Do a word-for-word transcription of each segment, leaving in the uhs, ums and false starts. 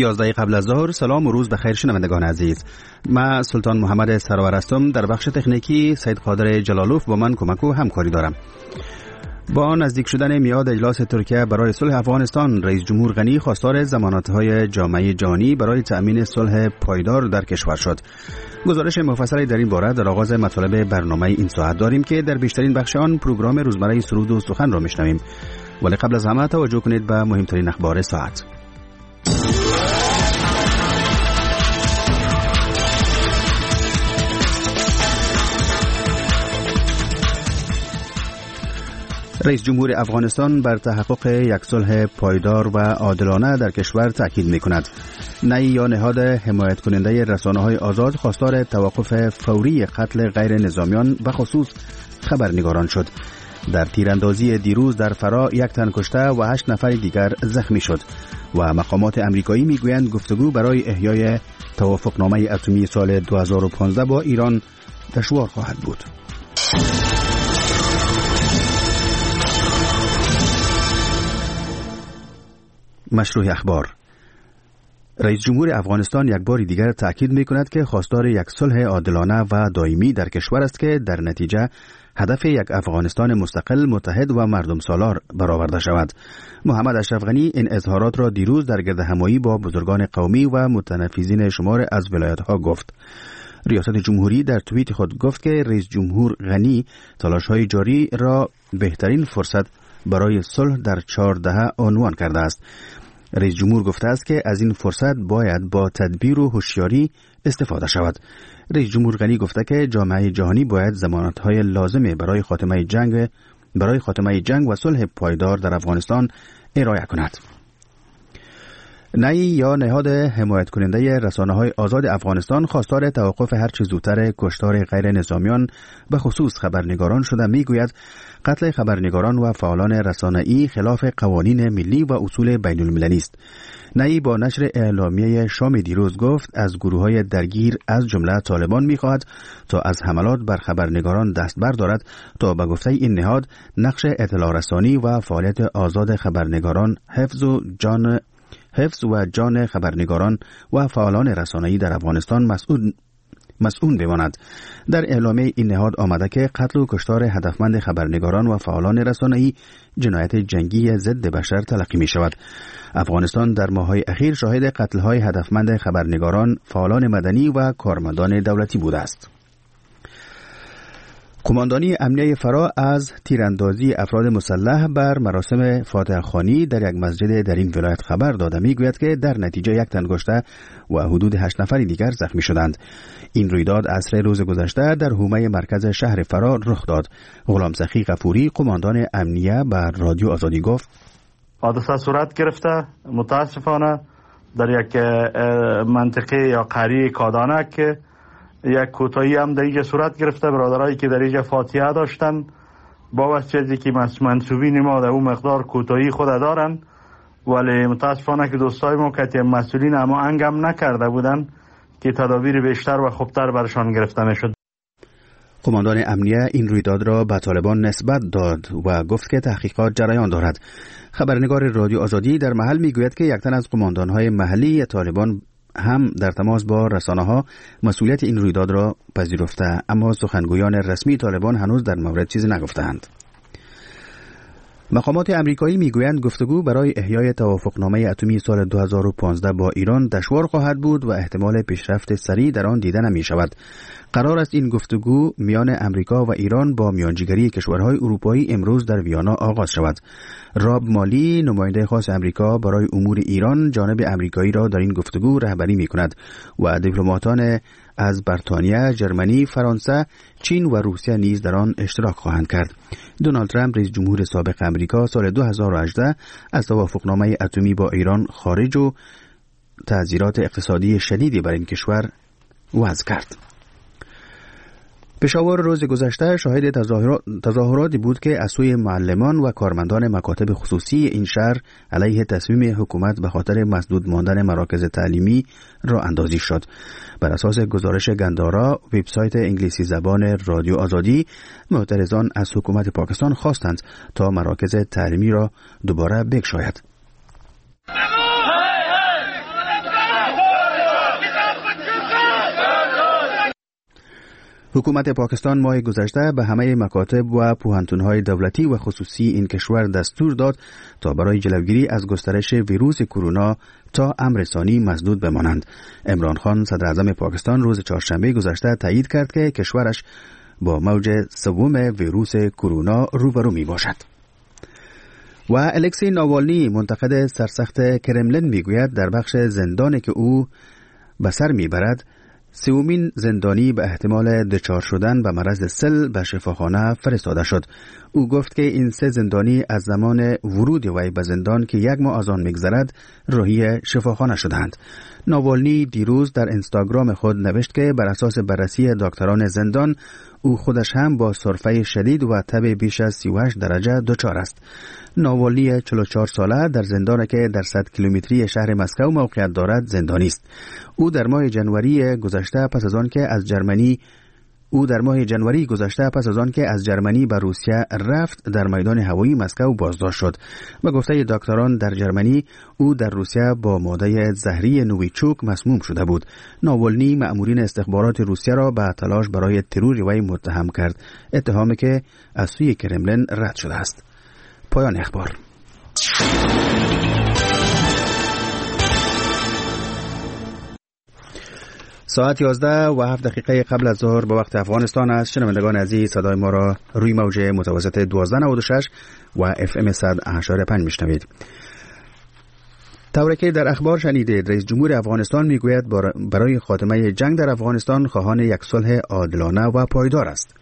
یازده قبل از ظهر. سلام و روز بخیر شنوندگان عزیز. من سلطان محمد سرور هستم. در بخش تکنیکی سید قادر جلالوف با من کمک و همکاری دارم. با نزدیک شدن میعاد اجلاس ترکیه برای صلح افغانستان، رئیس جمهور غنی خواستار ضمانت‌های جامعه جهانی برای تأمین صلح پایدار در کشور شد. گزارش مفصلی در این باره در آغاز مطالب برنامه این ساعت داریم که در بیشترین بخش آن پروگرام روزمره سرود و سخن را میشنویم. ولی قبل از همه توجه کنید به مهمترین اخبار ساعت. رئیس جمهور افغانستان بر تحقق یک صلح پایدار و عادلانه در کشور تاکید می‌کند. نئی یا نهاد حمایت کننده رسانه‌های آزاد خواستار توقف فوری قتل غیر نظامیان و خصوص خبرنگاران شد. در تیراندازی دیروز در فرا یک تن کشته و هشت نفر دیگر زخمی شد و مقامات امریکایی میگویند گفتگو برای احیای توافقنامه اتمی سال دو هزار و پانزده با ایران دشوار خواهد بود. مشروع اخبار. رئیس جمهور افغانستان یک بار دیگر تاکید می‌کند که خواستار یک صلح عادلانه و دائمی در کشور است که در نتیجه هدف یک افغانستان مستقل، متحد و مردم سالار برآورده شود. محمد اشرف غنی این اظهارات را دیروز در گردهمایی با بزرگان قومی و متنفذین شمار از ولایت‌ها گفت. ریاست جمهوری در توییت خود گفت که رئیس جمهور غنی تلاش‌های جاری را بهترین فرصت برای صلح در چهارده عنوان کرده است. رئیس جمهور گفته است که از این فرصت باید با تدبیر و هوشیاری استفاده شود. رئیس جمهور غنی گفته که جامعه جهانی باید ضمانت‌های لازمه برای خاتمه جنگ برای خاتمه جنگ و صلح پایدار در افغانستان ارائه کند. نئی یا نهاد حمایت کننده رسانه‌های آزاد افغانستان خواستار توقف هر چه زودتر کشتار غیر نظامیان به خصوص خبرنگاران شده میگوید قتل خبرنگاران و فعالان رسانه‌ای خلاف قوانین ملی و اصول بین المللی است. نئی با نشر اعلامیه شام دیروز گفت از گروه‌های درگیر از جمله طالبان می‌خواهد تا از حملات بر خبرنگاران دست بردارد تا به گفته این نهاد نقش اطلاع رسانی و فعالیت آزاد خبرنگاران حفظ و جان حفظ و جان خبرنگاران و فعالان رسانه‌ای در افغانستان مسئول مسئول بماند. در اعلامیه این نهاد آمده که قتل و کشتار هدفمند خبرنگاران و فعالان رسانه‌ای جنایت جنگی ضد بشر تلقی می شود. افغانستان در ماه‌های اخیر شاهد قتل‌های هدفمند خبرنگاران، فعالان مدنی و کارمندان دولتی بوده است. قماندانی امنیه فرا از تیراندازی افراد مسلح بر مراسم فاتح خوانی در یک مسجد در این ولایت خبر داده میگوید که در نتیجه یک تن کشته و حدود هشت نفر دیگر زخمی شدند. این رویداد عصر روز گذشته در حومه مرکز شهر فرا رخ داد. غلام سخی غفوری قماندان امنیه بر رادیو آزادی گفت حادثه صورت گرفته متاسفانه در یک منطقه یا قریه کادانک که یک کوتاهی هم در اینجا صورت گرفته. برادرایی که در اینجا فاتحه داشتن با وجهی که منصوبین ما در اون مقدار کوتاهی خود دارن، ولی متاسفانه که دوستای ما که مسئولین اما انگام نکرده بودن که تدابیر بیشتر و خوبتر برشان گرفته میشد. قماندان امنیه این رویداد را به طالبان نسبت داد و گفت که تحقیقات جریان دارد. خبرنگار رادیو آزادی در محل میگوید که یک تن از قماندانهای محلی طالبان هم در تماس با رسانه‌ها مسئولیت این رویداد را پذیرفته، اما سخنگویان رسمی طالبان هنوز در مورد چیزی نگفتند. مقامات امریکایی میگویند گفتگو برای احیای توافقنامه اتمی سال دو هزار و پانزده با ایران دشوار خواهد بود و احتمال پیشرفت سریع در آن دیده نمی شود. قرار است این گفتگو میان امریکا و ایران با میانجیگری کشورهای اروپایی امروز در ویانا آغاز شود. راب مالی نماینده خاص امریکا برای امور ایران جانب امریکایی را در این گفتگو رهبری می کند و دیپلماتان از بریتانیا، ژرمنی، فرانسه، چین و روسیه نیز در آن اشتراک خواهند کرد. دونالد ترامپ رئیس جمهور سابق امریکا سال دو هزار و هجده از توافقنامه اتمی با ایران خارج و تعزیرات اقتصادی شدیدی بر این کشور وضع کرد. پشاور روز گذشته شاهد تظاهراتی بود که از سوی معلمان و کارمندان مکاتب خصوصی این شهر علیه تصمیم حکومت به خاطر مسدود ماندن مراکز تعلیمی را اندازی شد. بر اساس گزارش گندارا، وبسایت انگلیسی زبان رادیو آزادی، معترضان از حکومت پاکستان خواستند تا مراکز تعلیمی را دوباره بگشاید. حکومت پاکستان ماه گذشته به همه مکاتب و پوهنتون‌های دولتی و خصوصی این کشور دستور داد تا برای جلوگیری از گسترش ویروس کرونا تا امر ثانی مسدود بمانند. عمران خان صدر اعظم پاکستان روز چهارشنبه گذشته تایید کرد که کشورش با موج سوم ویروس کرونا روبرو می باشد. و الکسی ناوالنی منتقد سرسخت کرملین میگوید در بخش زندانی که او به سر میبرد سومین زندانی به احتمال دچار شدن به مرض سل به شفاخانه فرستاده شد. او گفت که این سه زندانی از زمان ورود وی به زندان که یک ماه از آن میگذرد راهی شفاخانه شدند. ناوالنی دیروز در اینستاگرام خود نوشت که بر اساس بررسی دکتران زندان او خودش هم با سرفه شدید و تب بیش از سی و هشت درجه دچار است. ناوالنی چهل و چهار ساله در زندانی که در صد کیلومتری شهر مسکو موقعیت دارد زندانی است. او در ماه جنوری گذشته پس از آن که از جرمنی او در ماه جنوری گذشته پس از آن که از جرمنی به روسیه رفت در میدان هوایی مسکو بازداشت شد. به گفته دکتران در جرمنی او در روسیه با ماده زهری نویچوک مسموم شده بود. ناوالنی مأمورین استخبارات روسیه را به تلاش برای ترور وی متهم کرد، اتهامی که از سوی کرملین رد شده است. پایان اخبار. ساعت یازده و هفت دقیقه قبل از ظهر به وقت افغانستان است. شنوندگان عزیز صدای ما را روی موج متوسط دوازده نود و شش و اف ام صد و هشت پنج میشنوید. طوری که در اخبار شنیدید رئیس جمهور افغانستان میگوید برای خاتمه جنگ در افغانستان خواهان یک صلح عادلانه و پایدار است.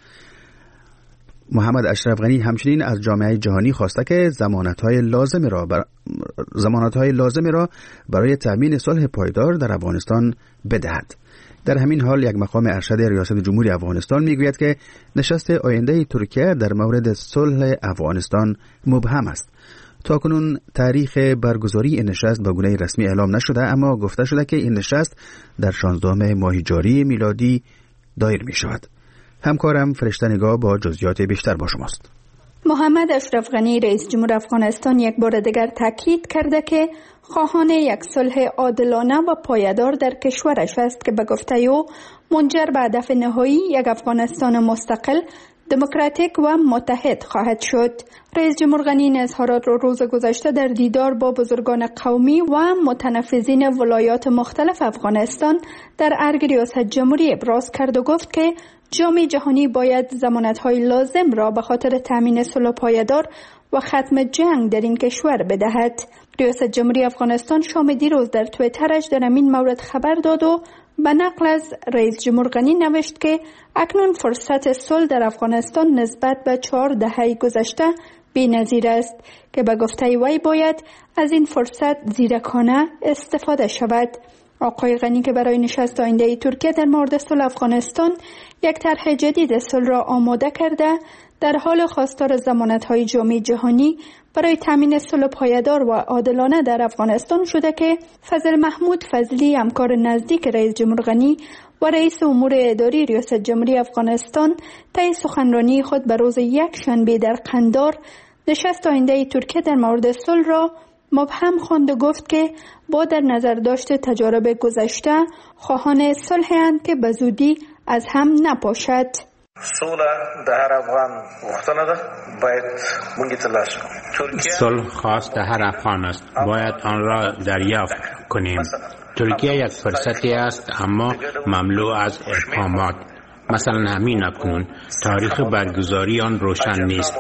محمد اشرف غنی همچنین از جامعه جهانی خواسته که ضمانت‌های لازم را بر... ضمانت‌های لازم را برای تامین صلح پایدار در افغانستان بدهد. در همین حال یک مقام ارشد ریاست جمهوری افغانستان میگوید که نشست آینده ترکیه در مورد صلح افغانستان مبهم است. تاکنون تاریخ برگزاری این نشست به گونه رسمی اعلام نشده، اما گفته شده که این نشست در شانزدهم ماه جاری میلادی دایر می شود. همکارم فرشته نگاه با جزئیات بیشتر با شماست. محمد اشرف غنی رئیس جمهور افغانستان یک بار دیگر تاکید کرده که خواهان یک صلح عادلانه و پایدار در کشورش است که به گفته او منجر به هدف نهایی یک افغانستان مستقل، دموکراتیک و متحد خواهد شد. رئیس جمهور غنی این اظهارات را روز گذشته در دیدار با بزرگان قومی و متنفذین ولایات مختلف افغانستان در ارگ ریاست جمهوری ابراز کرد و گفت که جامعه جهانی باید ضمانت‌های لازم را به خاطر تامین صلح پایدار و ختم جنگ در این کشور بدهد. ریاست جمهوری افغانستان شام دیروز در توییترش در این مورد خبر داد و به نقل از رئیس جمهور غنی نوشت که اکنون فرصت صلح در افغانستان نسبت به چهار دهه گذشته بی‌نظیر است که به گفته وی باید از این فرصت زیرکانه استفاده شود. آقای غنی که برای نشست آینده ترکیه در مورد صلح افغانستان یک طرح جدید صلح را آماده کرده، در حال خواستار ضمانت‌های جامعه جهانی برای تامین صلح پایدار و عادلانه در افغانستان شده که فضل محمود فضلی همکار نزدیک رئیس جمهور غنی و رئیس امور اداری ریاست جمهوری افغانستان طی سخنرانی خود به روز یک شنبه در قندار نشست آینده ترکیه در مورد صلح را مبهم خواند و گفت که با در نظر داشت تجارب گذشته خواهان صلح‌اند که به زودی از هم نپاشد. صلح د هر افغان غوښتنه ده، باید موږ ترلاسه کړو. صلح خواست هر افغان است، باید آن را دریافت کنیم. ترکیه یک فرصتی است اما مملو از ابهامات. مثلا همین اکنون تاریخ برگزاری آن روشن نیست.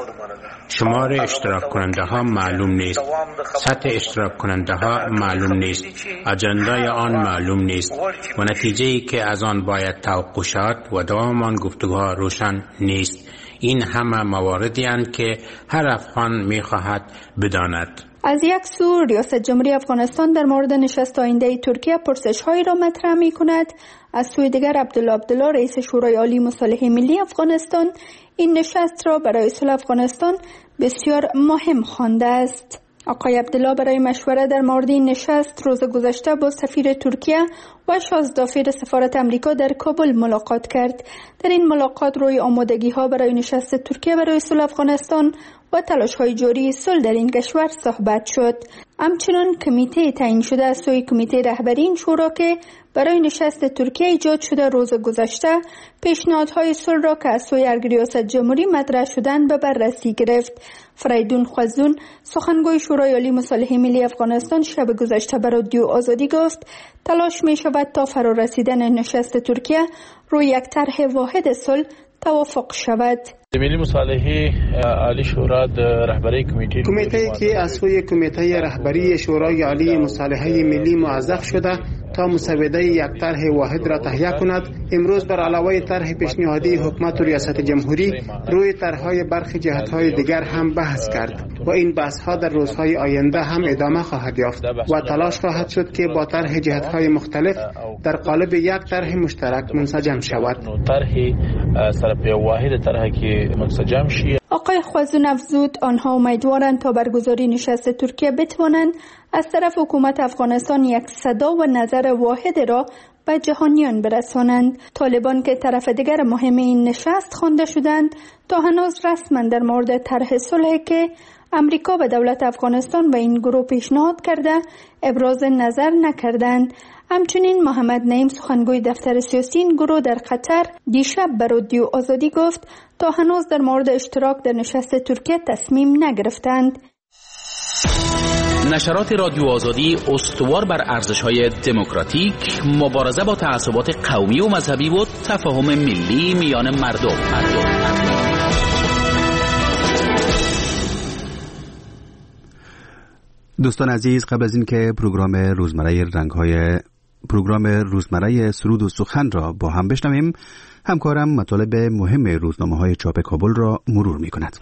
شمار اشتراک کننده ها معلوم نیست. سطح اشتراک کننده ها معلوم نیست. اجندای آن معلوم نیست. و نتیجه ای که از آن باید توقع شود و دوام آن گفتگوها روشن نیست. این همه مواردی اند که هر افغان می خواهد بداند. از یک سو ریاست جمهوری افغانستان در مورد نشست آینده ترکیه پرسش هایی را مطرح می کند. از سوی دیگر عبدالله عبدالله رئیس شورای عالی مصالحه ملی افغانستان این نشست را برای صلح افغانستان بسیار مهم خوانده است. آقای عبدالله برای مشوره در مورد این نشست روز گذشته با سفیر ترکیه و و شازدافیر سفارت امریکا در کابل ملاقات کرد. در این ملاقات روی آمادگی ها برای نشست ترکیه برای صلح افغانستان و تلاش های جاری صلح در این کشور صحبت شد. همچنین کمیته تعیین شده از سوی کمیته رهبری این شورا که برای نشست ترکیه ایجاد شده روز گذشته پیشنهادهای صلح را که از سوی ارگ ریاست جمهوری مطرح شدند به بررسی گرفت. فریدون خوازون سخنگوی شورای عالی مصالحه ملی افغانستان شب گذشته به رادیو آزادی گفت تلاش می شود تا فرا رسیدن نشست ترکیه روی یک طرح واحد صلح توافق شود. ملی مصالحه عالی شورا رهبری کمیته کمیته که از سوی کمیته رهبری شورای عالی مصالحه ملی موظف شده تا مسوده یک طرح واحد را تهیه کند، امروز بر علاوه طرح پیشنهادی حکومت و ریاست جمهوری روی طرحهای برخی جهت‌های دیگر هم بحث کرد و این بحث‌ها در روزهای آینده هم ادامه خواهد یافت و تلاش خواهد شد که با طرح جهت‌های مختلف در قالب یک طرح مشترک منسجم شود. طرح سرپی واحد طرحی که منسجم شود. آقای خوازون افزود آنها امیدوارند تا برگزاری نشست ترکیه بتوانند از طرف حکومت افغانستان یک صدا و نظر واحد را به جهانیان برسانند. طالبان که طرف دیگر مهم این نشست خوانده شدند تا هنوز رسما در مورد طرح صلح که امریکا به دولت افغانستان و این گروه پیشنهاد کرده ابراز نظر نکردند. همچنین محمد نعیم سخنگوی دفتر سیاسی این گروه در قطر دیشب به رادیو آزادی گفت تا هنوز در مورد اشتراک در نشست ترکیه تصمیم نگرفتند. نشرات رادیو آزادی استوار بر ارزش‌های دموکراتیک، مبارزه با تعصبات قومی و مذهبی و تفاهم ملی میان مردم. دوستان عزیز، قبل از اینکه پروگرام روزمره رنگ‌های پروگرام روزمره سرود و سخن را با هم بشنویم، همکارم مطالب مهم روزنامه‌های چاپ کابل را مرور می‌کند.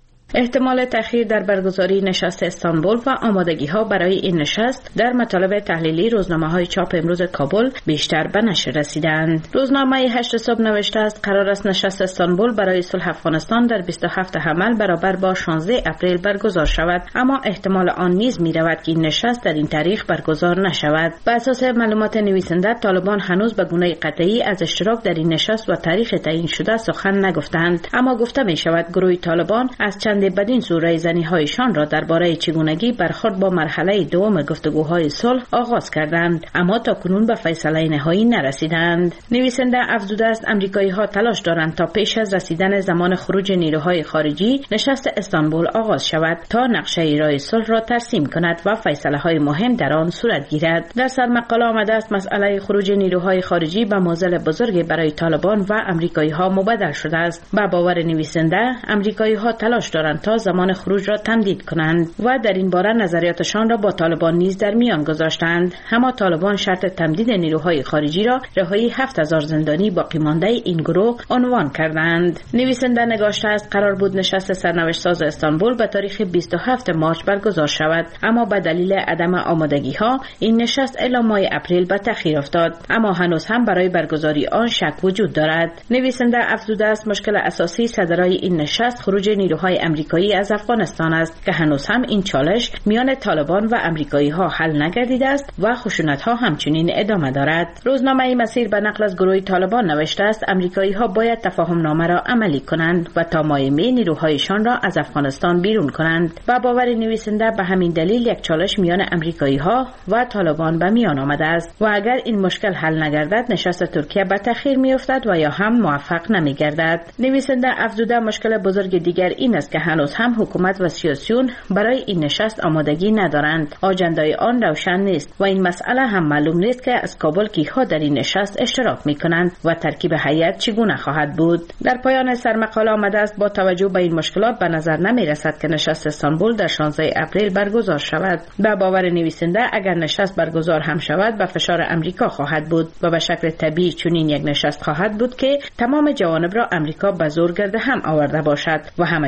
احتمال تأخیر در برگزاری نشست استانبول و آمادگی‌ها برای این نشست در مطالب تحلیلی روزنامه‌های چاپ امروز کابل بیشتر به نشر رسیدند. روزنامه هشت صبح نوشته است قرار است نشست استانبول برای صلح افغانستان در بیست و هفتم حمل برابر با شانزده اپریل برگزار شود، اما احتمال آن نیز می‌رود که این نشست در این تاریخ برگزار نشود. بر اساس معلومات نویسنده، طالبان هنوز به گونه قطعی از اشتراک در این نشست و تاریخ تعیین شده سخن نگفتند، اما گفته می‌شود گروه طالبان از چند بدین سو رایزنی‌هایشان را درباره چگونگی برخورد با مرحله دوم گفتگوهای صلح آغاز کردند، اما تا کنون به فیصله نهایی نرسیدند. نویسنده افزوده است آمریکایی‌ها تلاش دارند تا پیش از رسیدن زمان خروج نیروهای خارجی نشست استانبول آغاز شود تا نقشه راه صلح را ترسیم کند و فیصله‌های مهم در آن صورت گیرد. در سرمقاله آمده است مسئله خروج نیروهای خارجی به معضل بزرگی برای طالبان و آمریکایی‌ها مبدل شده است. با باور نویسنده، آمریکایی‌ها تلاش دارند تا زمان خروج را تمدید کنند و در این باره نظریاتشان را با طالبان نیز در میان گذاشتند، اما طالبان شرط تمدید نیروهای خارجی را رهایی هفت هزار زندانی باقی مانده این گروه عنوان کردند. نویسنده نگاشته است قرار بود نشست سرنوشت ساز استانبول به تاریخ بیست و هفتم مارس برگزار شود، اما به دلیل عدم آمادگی ها این نشست الی ماه اپریل به تأخیر افتاد، اما هنوز هم برای برگزاری آن شک وجود دارد. نویسنده افزوده است مشکل اساسی صدرای این نشست خروج نیروهای آمریکایی از افغانستان است که هنوز هم این چالش میان طالبان و آمریکایی ها حل نگردیده است و خشونت ها همچنین ادامه دارد. روزنامه مسیر به نقل از گروه طالبان نوشته است آمریکایی ها باید تفاهم نامه را عملی کنند و تا ماه می نیروهایشان را از افغانستان بیرون کنند. و باور نویسنده به همین دلیل یک چالش میان آمریکایی ها و طالبان به میان آمده است و اگر این مشکل حل نگردد نشست ترکیه به تأخیر میافتد و یا هم موفق نمیگردد. نویسنده افزوده مشکل بزرگ دیگر این است که هنوز هم حکومت و سیاسیون برای این نشست آمادگی ندارند. آجندای آن روشن نیست و این مسئله هم معلوم نیست که از کابل کیها در این نشست اشتراک میکنند و ترکیب هیئت چگونه خواهد بود. در پایان سرمقاله آمده است با توجه به این مشکلات به نظر نمی رسد که نشست استانبول در شانزده اپریل برگزار شود. به باور نویسنده اگر نشست برگزار هم شود به فشار امریکا خواهد بود و به شکل طبیعی چنین یک نشست خواهد بود که تمام جوانب را امریکا به زور گرد هم آورده باشد و همه چیز به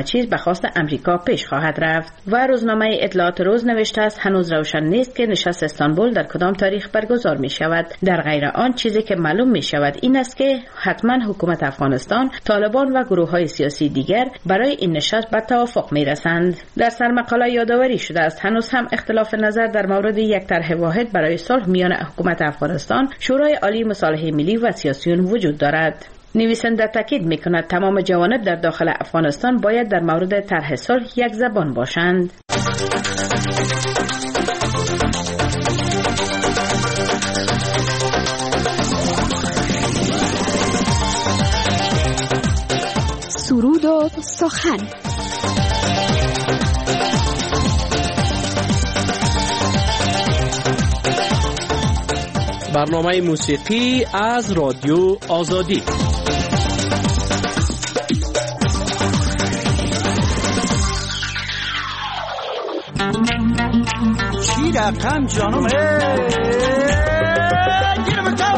درخواست امریکا پیش خواهد رفت. و روزنامه اطلاعات روز نوشته است هنوز روشن نیست که نشست استانبول در کدام تاریخ برگزار می شود. در غیر آن چیزی که معلوم می شود این است که حتما حکومت افغانستان، طالبان و گروه های سیاسی دیگر برای این نشست به توافق می رسند. در سرمقاله یادآوری شده است هنوز هم اختلاف نظر در مورد یک طرح واحد برای صلح میان حکومت افغانستان، شورای عالی مصالحه ملی و سیاسیون وجود دارد. نویسنده تاکید میکند تمام جوانب در داخل افغانستان باید در مورد طرح صلح یک زبان باشند. سرود و سخن. برنامه موسیقی از رادیو آزادی. چی رقم جانم گیرم تا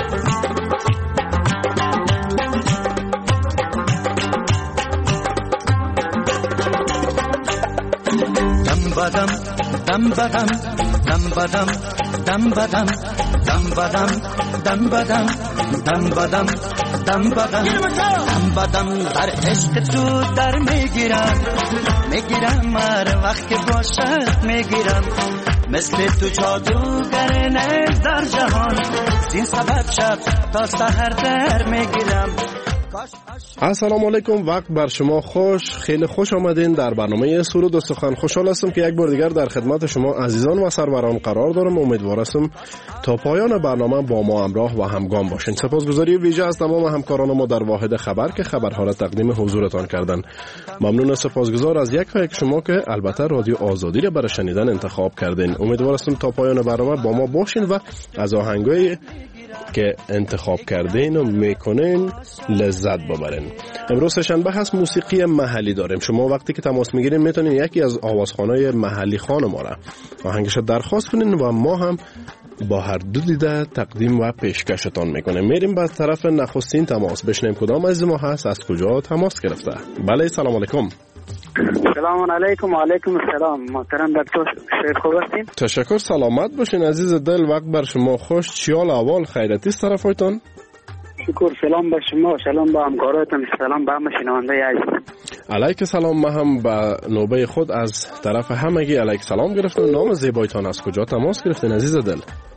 دم بدم دم بدم دم بدم دم بدم دم بدم دم بدم دم بدم دم بدم دم بدم در عشق تو در میگیرم میگیرم هر وقت که باشد میگیرم مثل تو جادوگر نیز در جهان زین سبب شب تا سحر در میگیرم. السلام علیکم، وقت بر شما خوش. خیلی خوش آمدین در برنامه سرود و سخن. خوشحال هستم که یک بار دیگر در خدمت شما عزیزان و سروران قرار دارم. امیدوار هستم تا پایان برنامه با ما همراه و همگام باشین. سپاسگزاری ویژه از تمام همکاران ما در واحد خبر که خبرها را تقدیم حضورتان کردن. ممنون و سپاسگزار از یک و یک شما که البته رادیو آزادی را برای شنیدن انتخاب کردین. امیدوار هستم تا پایان برنامه با ما باشین و از آهنگای که انتخاب کردین و میکنین لذت ببرین. امروز سه‌شنبه هست، موسیقی محلی داریم. شما وقتی که تماس میگیرین میتونین یکی از آوازخوان‌های محلی خان ما را آهنگش درخواست کنین و ما هم با هر دو دیده تقدیم و پیشکشتان میکنیم. میریم به طرف نخستین تماس، بشنیم کدام عزیز ما هست، از کجا تماس گرفته. بله، سلام علیکم. سلام علیکم. و علیکم السلام. محترم دکتر، شیر خوب هستین؟ تشکر، سلامت باشین عزیز دل. وقت بر شما خوش. چیال احوال، خیرتی است طرفایتان؟ شکر. سلام به شما، سلام به همکاراتون، سلام به همه شنونده عزیز. علیک سلام. ما هم به نوبه خود از طرف همگی علیک سلام گرفتم. نام زیبایتان از کجا تماس گرفتین عزیز دل؟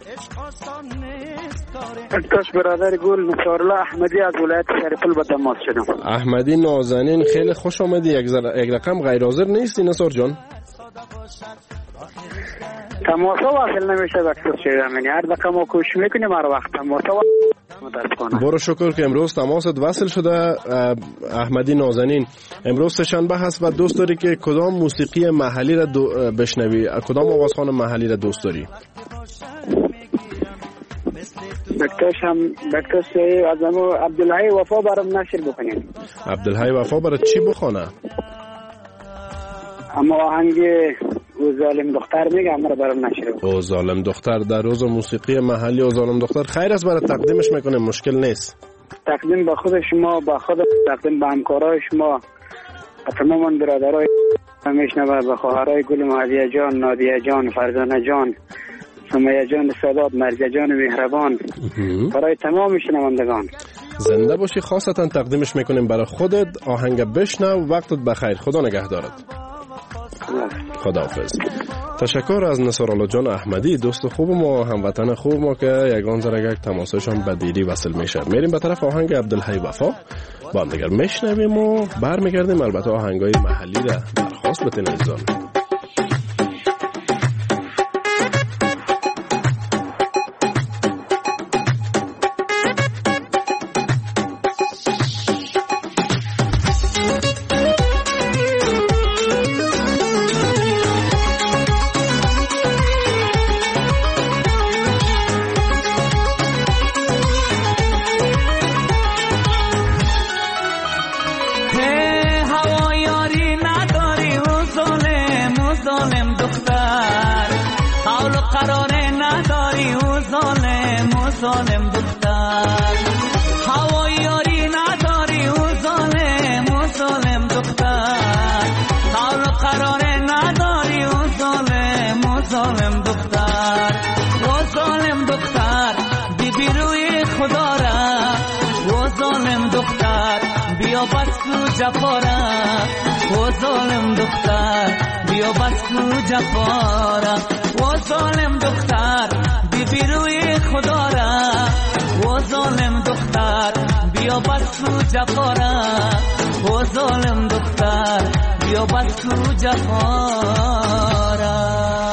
دکتر برادر گل نصرالله احمدی از ولایت شریف البته تماس شدم. احمدی نازنین، خیلی خوش آمدی. یک, زر... یک رقم غیر حاضر نیستی نصر جان؟ تماسا واصل نمیشه دکتر شیرم، یعنی هر دقیقه ما کوشش میکنیم هر وقت تماسا متاسفانه. برو شکر که امروز تماست وصل شده. احمدی نازنین، امروز سه‌شنبه هست و دوست داری که کدام موسیقی محلی را دو... بشنوی؟ کدام آوازخوان محلی را دوست داری؟ دکترش هم دکترش از امو عبدالحی وفا برام نشر بکنیم. عبدالحی وفا برای چی بخونه؟ اما آهنگ او ظالم دختر میگه امر برام نشر بکنیم. او ظالم دختر در روز موسیقی محلی او ظالم دختر خیر است، برای تقدیمش میکنیم، مشکل نیست. تقدیم به خود شما، به خود تقدیم به همکارای شما، به تمام برادرای میشنوه، به خواهرای گل مهدیه جان، نادیه جان، فرزانه جان، سمیه جان سادات، مرجع جان مهربان، برای تمام شنوندگان. زنده باشی. خاصتا تقدیمش میکنیم برای خودت. آهنگ بشنو. وقتت بخیر. خدا نگهدارت. خداحافظ. تشکر از نصرالله جان احمدی، دوست خوب ما، هموطن خوب ما که یگان زرگک تماسشان به دیری وصل میشه. میریم به طرف آهنگ عبدالحی وفا، با هم دیگر میشنویم و برمیگردیم. البته آهنگای محلی را درخواست بتین عزیزان. هوایاری نداری و ظالم بیا بس کو جفارا و ظالم دختر بیا بس کو جفارا و ظالم دختر بی بی روی خدا را و ظالم دختر بیا بس کو جفارا و ظالم دختر بیا بس کو جفارا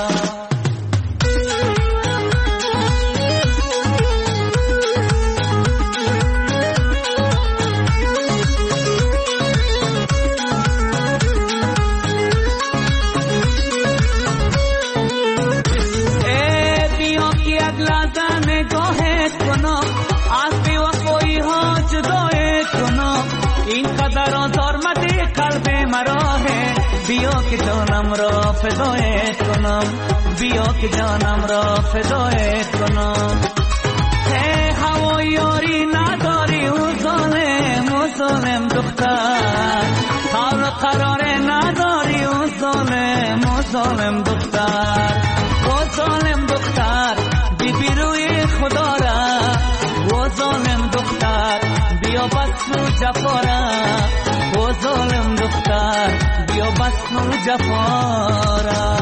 بیا که جانم را فدایت کنم بیا که جانم را فدایت کنم ای هوا یاری نداری و ظالم و ظالم دختر حال قرار نداری و ظالم و ظالم دختر و ظالم دختر بی بی روی خدا را و ظالم دختر بیا بس کو جفارا و ظالم دختر بیا بس کو جفارا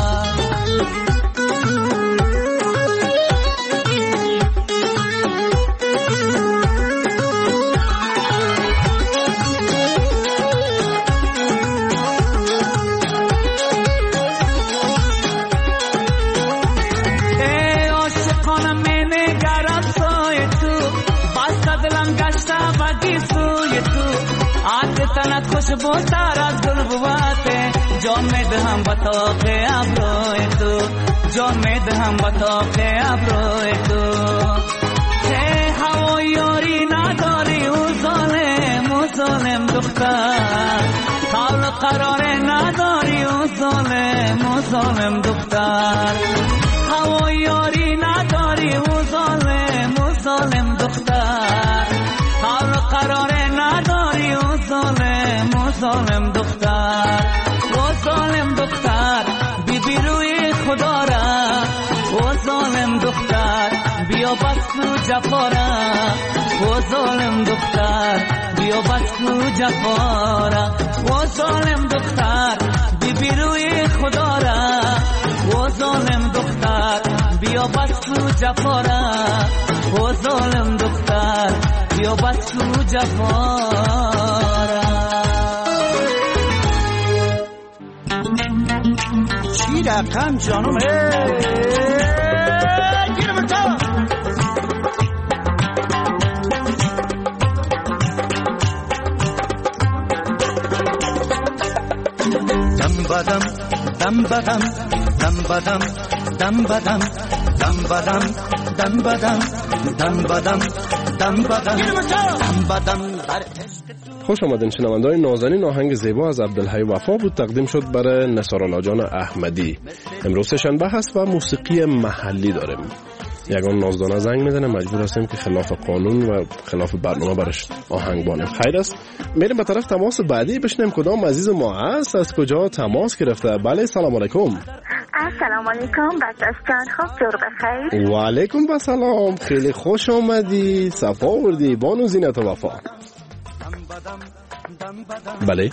ای عاشقانم می نگرم سوی تو بسته دلم گشته بدی سوی تو عطر تنت خوشبو تر از گل بواته جان می دهم بطاق ابروی تو جان می دهم بطاق ابروی تو که هوا یاری نداری و ظالم و ظالم دختر حال قرار نداری و ظالم و ظالم دختر هوا یاری نداری و ظالم و ظالم دختر حال قرار نداری و ظالم و ظالم دختر و ظالم دختر بی بی روی خدا را و ظالم دختر بیا بس کو جفارا و ظالم دختر بیا بس کو جفارا و ظالم دختر بی بی روی خدا را و ظالم دختر بیا بس کو جفارا و ظالم دختر بیا بس کو جفارا چی رقم جانم گیر برتا دم بدم دم بدم دم بدم دم بدم دم بدم دم بدم دم بدم دم بدم دم بدم خوش آمدین شنونده‌های نازنین. آهنگ زیبا از عبدالحی وفا بود، تقدیم شد برای نثار جان احمدی. امروز شنبه هست و موسیقی محلی داریم. یگان نازدانه زنگ میزنه، مجبور هستیم که خلاف قانون و خلاف برنامه برش آهنگ بانیم. خیر است، میریم به طرف تماس بعدی بشنیم کدام عزیز ما هست، از کجا تماس گرفته. بله سلام علیکم. السلام علیکم بچه‌ها جان، خوب جور بخیر. و علیکم السلام، خیلی خوش آمدی، صفا آوردی بانو زینت و وفا. بله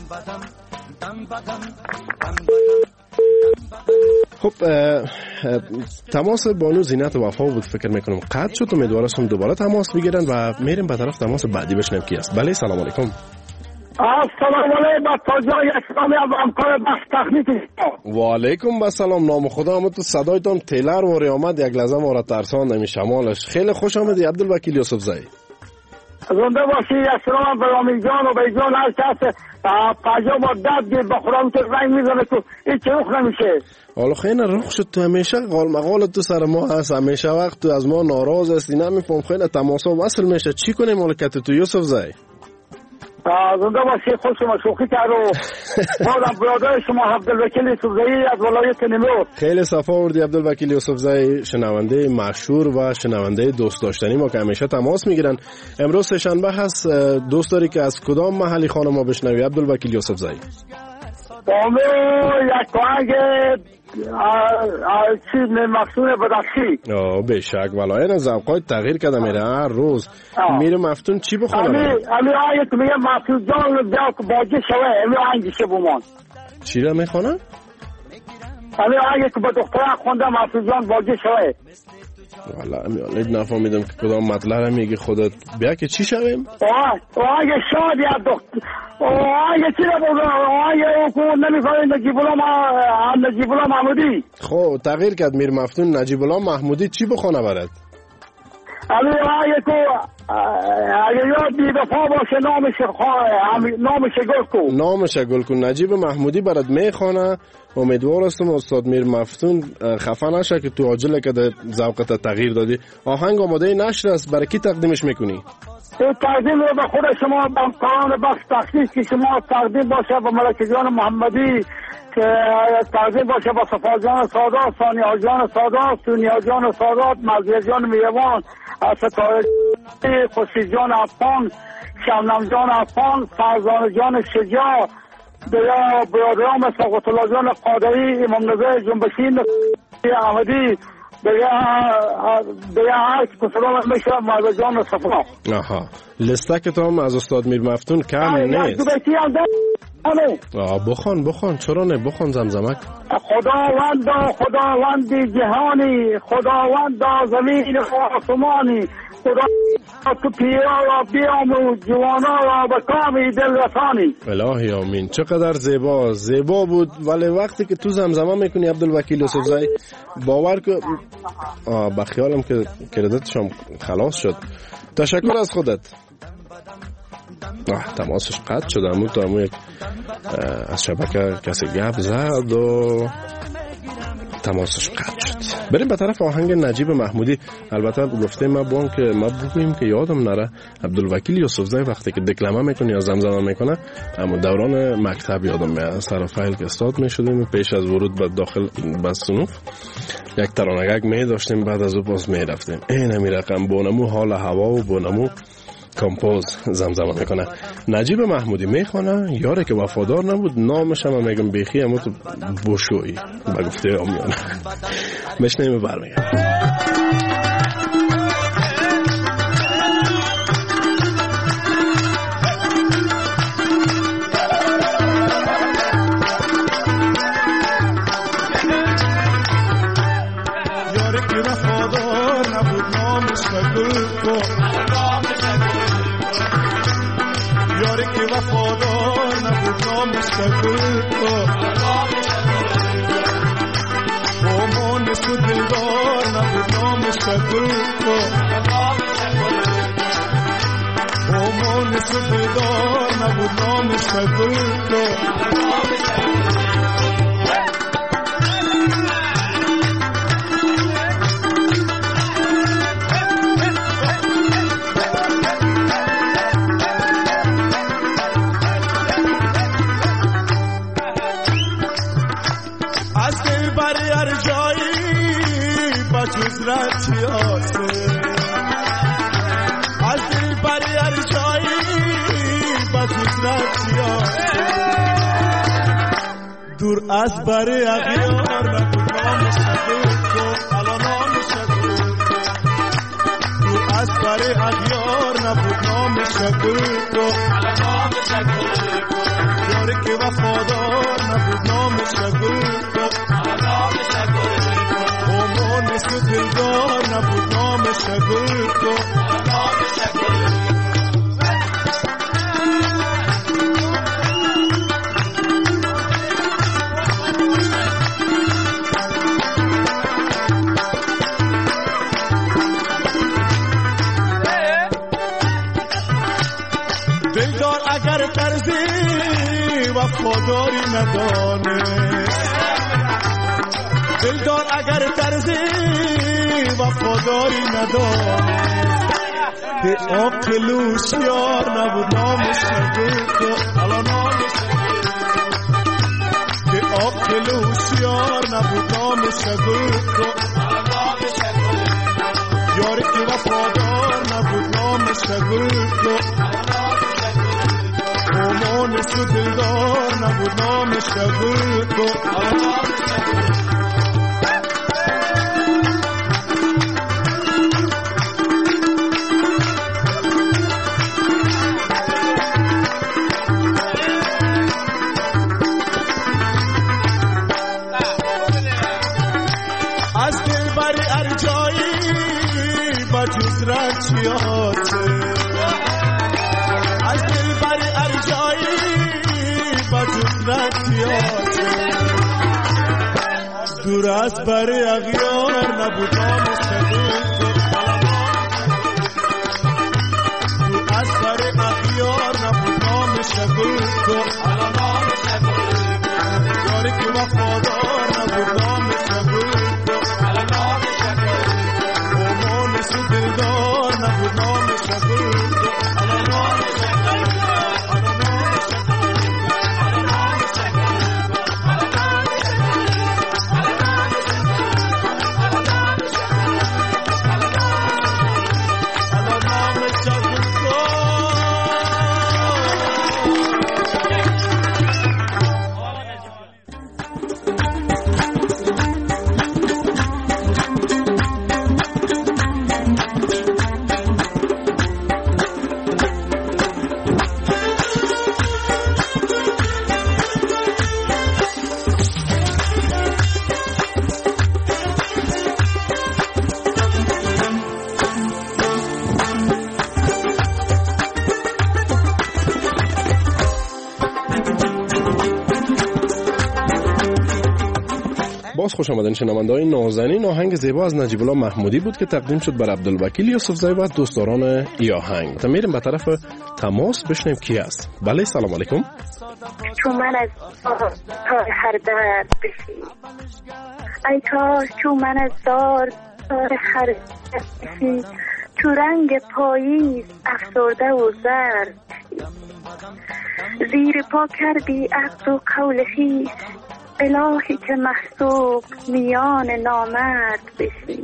خب تماس بانو زینت و وفا بود، فکر میکنم قطع شد. امیدوارم دوباره تماس بگیرن و میریم به طرف تماس بعدی بشنیم کی است. بله سلام علیکم. السلام علیکم تاجای اسلامی از همکار بخش تخنیکی. و علیکم السلام. نام خدا هم تو صدایتان تیلر واری آمد، یک لحظه ما را ترساند می شمالش. خیلی خوش آمدی عبدالوکیل یوسف زایی. زنده باشی. اسلام به رامین جان و بیجان هر کس پجام و داد گیر به خودم که رنگ میزنه تو هیچ رخ نمیشه. حالا خیلی رخ شد تو، همیشه قال مقال تو سر ما هست، همیشه وقت تو از ما ناراض هستی، نمیفهم خیلی تماسا وصل میشه. چی کنیم مالکت تو یوسف زایی؟ زنده باشی. خوش شما شوخی کرد و بازم برادر شما عبدالوکیل یوسف زایی از ولایت نیمرود. خیلی صفا آوردی عبدالوکیل یوسف زایی، شنونده مشهور و شنونده دوست داشتنی ما که همیشه تماس میگیرن. امروز سه‌شنبه هست، دوست داری که از کدام محلی خانم ما بشنوی عبدالوکیل یوسف زایی؟ بامه یک آهنگ چیز مفتون بدخشی. آه بشک والا این ذوقات تغییر کرده میره هر روز. میره مفتون چی بخونه؟ امی امی آهنگ که میگه مفتون جان بیا که باجه شوه امی آهنگ چه بمان. چی را میخونه؟ امی آهنگ که به دختره خونده مفتون جان باجه شوه. والا امی نفهمیدم که کدام مطلب رو میگی خودت. بیا که چی شویم؟ آه آهنگ شاد یا دختر. آهنگ چی را بگم؟ آهنگ او نمیفهمید نجیب الله نجیب الله محمودی. خب تغییر کرد میر مفتون نجیب الله محمودی چی بخونه برات؟ امی آهنگ که اگه یاد بی وفا باشه نامش نامش گل کن. نامش گل کن. نجیب محمودی برات میخونه. امیدوار هستم استاد میر مفتون خفه نشه که تو عاجله که ذوقت تغییر دادی. آهنگ آماده نشر است، برای کی تقدیمش میکنی؟ این تقدیم رو به خود شما به کاران بخش تخصیص که شما تقدیم باشه به ملک جان محمدی، که تقدیم باشه به صفا جان سادات، ثانیه جان سادات، سونیا جان سادات، مزیه جان میوان، ستاره خوشی جان افغان، شبنم جان افغان، فرزان جان شجاع، بیا برادران مثل قطب الله جان قادری، امام نظر جنبشی احمدی، بیا بیا هر که سلام میشه مرد جان صفا. آها لستک تو هم از استاد میر مفتون کم نیست. آه بخون بخون چرا نه بخون زمزمک. خداوند خداوند جهانی، خداوند زمین و آسمانی، خدا تو پیرا را بیاموز جوانا را به کامی دل رسانی. الهی آمین. چقدر زیبا زیبا بود. ولی وقتی که تو زمزمه میکنی عبدالوکیل یوسفزئی باور که با خیالم که کردتشم خلاص شد. تشکر از خودت. آه تماسش قطع شد. امو تو امو یک از شبکه کسی گپ زد و تماسش قطع شد. بریم به طرف آهنگ نجیب محمودی. البته گفته ما بون که ما بگوییم که یادم نره عبدالوکیل یوسفزئی وقتی که دکلمه میکنه یا زمزمه میکنه اما دوران مکتب یادم میاد. سر فایل که استاد میشدیم پیش از ورود به داخل به صنوف یک ترانگک می داشتیم، بعد از او باز می رفتیم. این همی رقم بونمو حال هوا و بونمو کمپوز زمزمه میکنه. نجیب محمودی میخونه یاره که وفادار نبود. نامش هم میگم بیخی اما تو بوشویی با گفته آمیانه. بشنیم برمیگم. یاره که وفادار نبود نامش گل کن. یاره که وفادار نبود نامش گل کن. مامان سو دلدار نبود نامش گل کن. مامان سو دلدار نبود نامش گل کن. رچی آسه از دل بری هر جایی بچوز رچی آسه دور از بری اغیار نبود نامش گل کن. الان نامش گل کن. دور از بری اغیار نبود نامش گل کن. الان نامش گل کن. یاره که وفادار نبود نامش گل کن. الان نامش گل کن. تو دلدار نبود نامش گل کن. نامش گل دلدار اگر طرزی وفاداری ندانه، دلدار اگر طرزی وفاداری ندانست که عقل هوشیار نبود نامش گل کن. الان نامش که عقل هوشیار نبود نامش گل کن. یاری که وفادار نبود نامش گل کن. مامان سو دلدار نبود نامش گل دور از بر اغیار نبود نام شکر تو دور از بر اغیار نبود نام شکر تو یاری که وفادار نبود نام شکر تو امان سو دلدار نبود نام شکر تو باز خوش آمدین شنونده‌های نازنین. آهنگ زیبا از نجیب الله محمودی بود که تقدیم شد بر عبدالوکیل یوسفزئی و دوستداران ای آهنگ. تا میریم به طرف تماس بشنیم کی است. بله سلام علیکم. تو من از تار هر درد بشی ای کاش تو من از زار تار هر درد بشی تو رنگ پاییز افسرده و زرد زیر پا کردی عقد و قول خویش الهی که محسوب میان نامرد بشی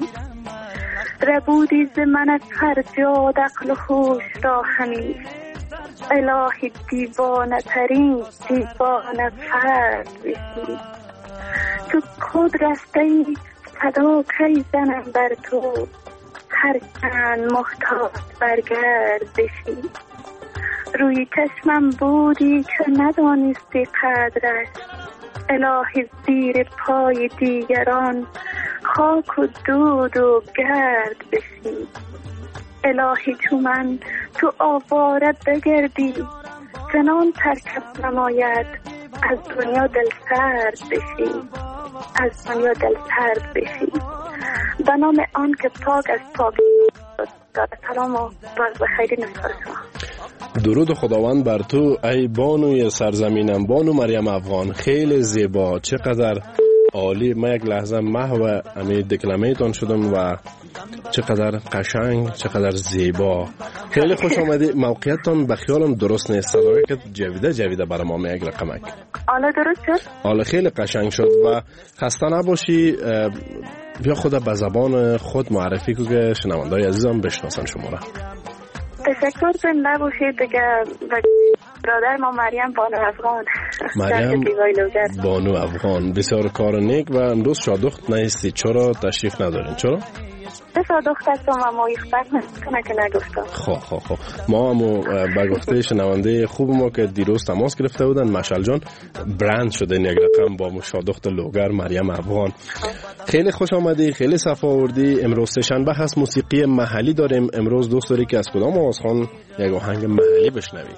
ربودی ز من از فرجاد عقل و هوش را همیش الهی دیوانه ترین دیوانه فرد بشی تو خود رسته ای صدا کی زنم بر تو هر چند محتاج برگرد بشی روی چشمم بودی که ندانستی قدرش الهی زیر پای دیگران خاک و دود و گرد بشی الهی تو من تو آواره بگردی چنان ترکب نماید از دنیا دل سرد بشی از دنیا دل سرد بشی به نام آن که پاک از پاک داد. سلام و باز بخیری نصار شما. درود خداوند بر تو ای بانوی سرزمینم، بانو مریم افغان. خیلی زیبا، چقدر عالی. من یک لحظه محو امی دکلمه‌تان شدم و چقدر قشنگ، چقدر زیبا. خیلی خوش آمدی. موقعیتتان به خیالم درست نیست، صدایی که جویده جویده برای ما می یک رقمک. حالا درست شد؟ حالا خیلی قشنگ شد و خسته نباشی. بیا خود به زبان خود معرفی کن که شنونده‌های عزیزم بشناسن شما را. تشکر زنده باشید دیگه. برادر ما مریم بانو افغان. مریم بانو افغان، بسیار کار نیک. و امروز شادخت نیستی، چرا تشریف ندارین؟ چرا؟ شادخت هستم و ما اخبار نکنه که نگفتم. خب خب خب ما همو به گفته شنونده خوب ما که دیروز تماس گرفته بودن، مشعل جان برند شده این یک رقم با شادخت لوگر مریم افغان. خیلی خوش آمدی، خیلی صفا آوردی. امروز سه‌شنبه هست، موسیقی محلی داریم. امروز دوست داری که از کدام آوازخوان یک آهنگ محلی بشنوی؟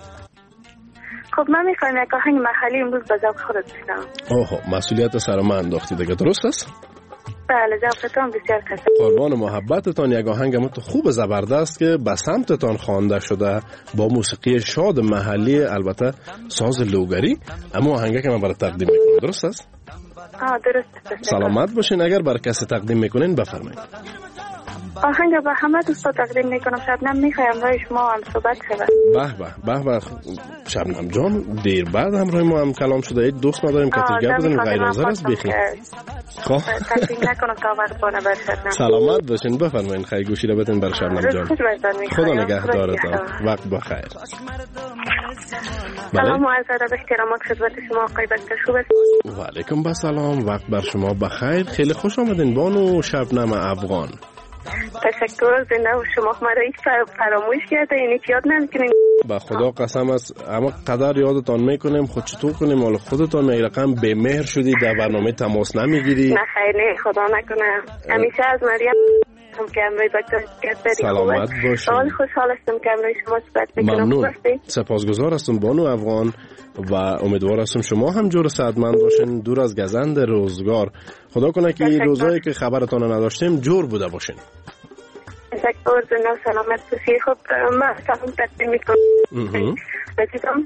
خب من میخوایم یک آهنگ محلی امروز به ذوق خودت بشنوم. اوه، مسئولیت سر من انداختی دیگه، درست است؟ بله، ذوقتان بسیار تشکر. قربان محبتتان. یک آهنگ مت خوب زبردست که به سمتتان خوانده شده با موسیقی شاد محلی، البته ساز لوگری. اما آهنگی که من برای تقدیم میکنم درست است؟ آه درست. سلامت باشین. اگر برای کسی تقدیم میکنین بفرمایید. آهنگ به همه دوستا تقدیم میکنم. شبنم میخوایم برای شما هم صحبت شود. به به به به شبنم جان، دیر بعد همراه ما هم کلام شده. یک دوست نداریم که تیگر بزنیم، غیر حاضر است بخیر. خب تقدیم نکنم تا وقت بانه بر شبنم. سلامت باشین، بفرمایید. خیلی گوشی رو بدین بر شبنم جان. خدا نگهدارتان. وقت بخیر. سلام و عرض ادب احترامات خدمت شما آقای بختشوب است. و علیکم السلام. وقت بر شما بخیر. خیلی خوش آمدین بانو شبنم افغان. تشکر. زنده و شما مرا هیچ فراموش کرده، اینی که یاد نمیکنیم. با خدا قسم است، اما قدر یادتان میکنیم. خود چطور کنیم؟ حالا خودتان می رقم به مهر شدی، در برنامه تماس نمیگیری. نه خیر، نه خدا نکنه. همیشه از مریم هم که امروی با تو سلامت باشید. حال خوشحال هستم که امروی شما صحبت میکنم. ممنون. سپاسگزار هستم بانو افغان و امیدوار هستم شما هم جور صحتمند باشین، دور از گزند روزگار. خدا کنه که این روزایی که خبرتان نداشتیم جور بوده باشین. تشکر. زنده و سلامت باشی. خب من سلام تقدیم میکنم. رسیدم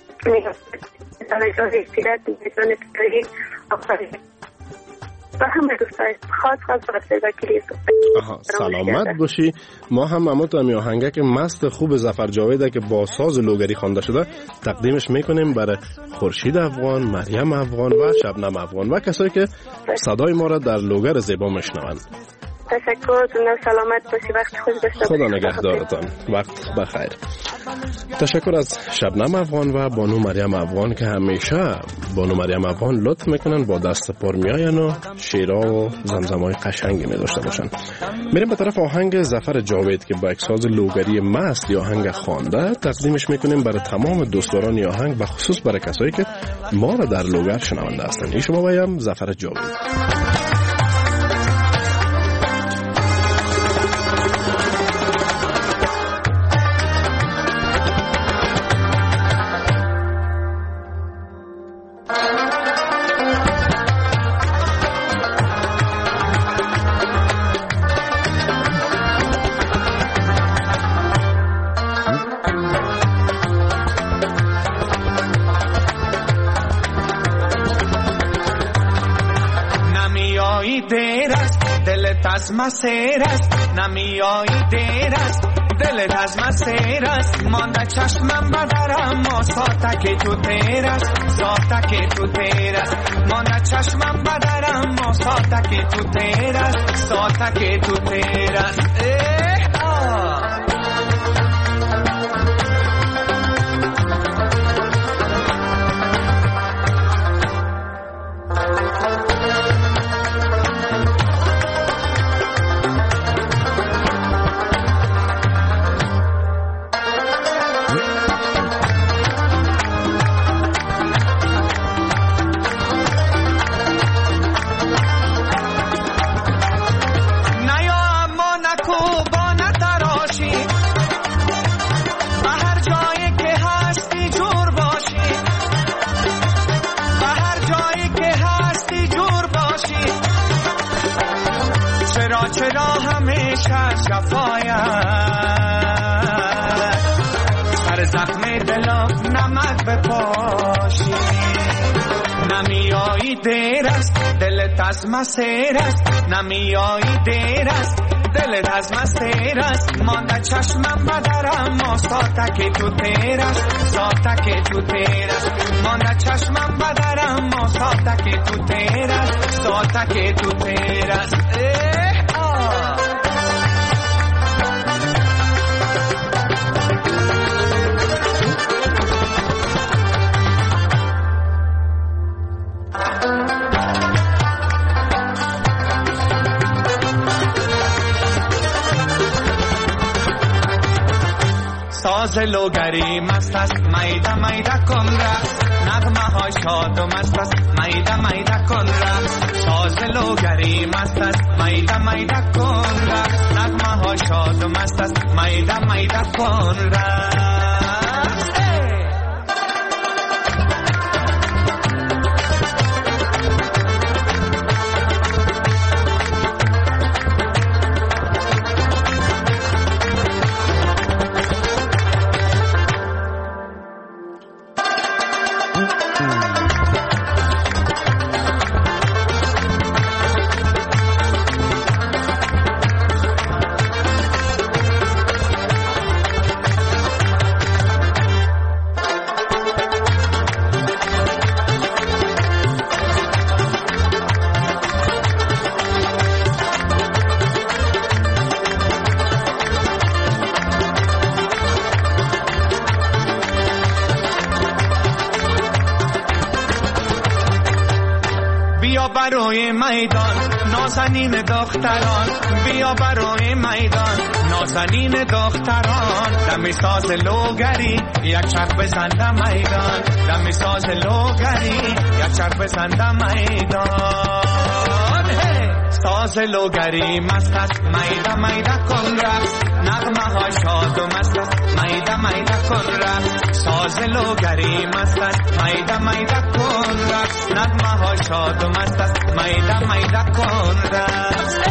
توجه استیراد میزان تطریح آخری و همه دوستای خاص خاص برسه وکیلی سلامت باشی. ما هم امات امی آهنگه که مست خوب ظفر جاویده که با ساز لوگری خوانده شده تقدیمش میکنیم برای خورشید افغان، مریم افغان و شبنم افغان و کسایی که صدای ما را در لوگر زیبا میشنوند. تشکر. زنده سلامت باشی. وقت خوش داشته خدا نگهدارتان. وقت بخیر. تشکر از شبنم افغان و بانو مریم افغان که همیشه بانو مریم افغان لطف میکنن با دست پر میاین و شیرا و زمزمای قشنگی میداشته باشن. میریم به طرف آهنگ ظفر جاوید که با یک ساز لوگری مست یا آهنگ خوانده تقدیمش میکنیم برای تمام دوستداران آهنگ و خصوص برای کسایی که ما را در لوگر شنونده هستند. این شما بایم ظفر جاوید. از مسیر است نمیایی دیر است دلت از مسیر است مانده چشمم بدرم ما ساتک تو تیر است ساتک تو تیر است مانده چشمم بدرم ما ساتک تو تیر است ساتک تو تیر است اه آه سر زخم دلم نمک بپاشی نمیایی دیر است دلت از مسیر است نمیایی دیر است دلت از مسیر است مانده چشمم بدرم ما ساتک تو تیر است ساتک تو تیر است مانده چشمم بدرم ما ساتک تو تیر است ساتک تو تیر است اه آه ساز لوگری مست است میده میده کن رقص نغمه های شاد و مست است میده میده کن رقص ساز لوگری مست است میده میده کن رقص نغمه های شاد و مست است میده میده کن رقص برای میدان نازنین دختران بیا برای میدان نازنین دختران دمی ساز لوگری یک چرخ بزنده میدان دمی ساز لوگری یک چرخ بزنده میدان ساز لوگری مست است میده میده کن رقص نغمه ها شاد و مست است میده میده کن رقص ساز لوگری مست است میده میده کن رقص نغمه ها شاد و مست است میده میده کن رقص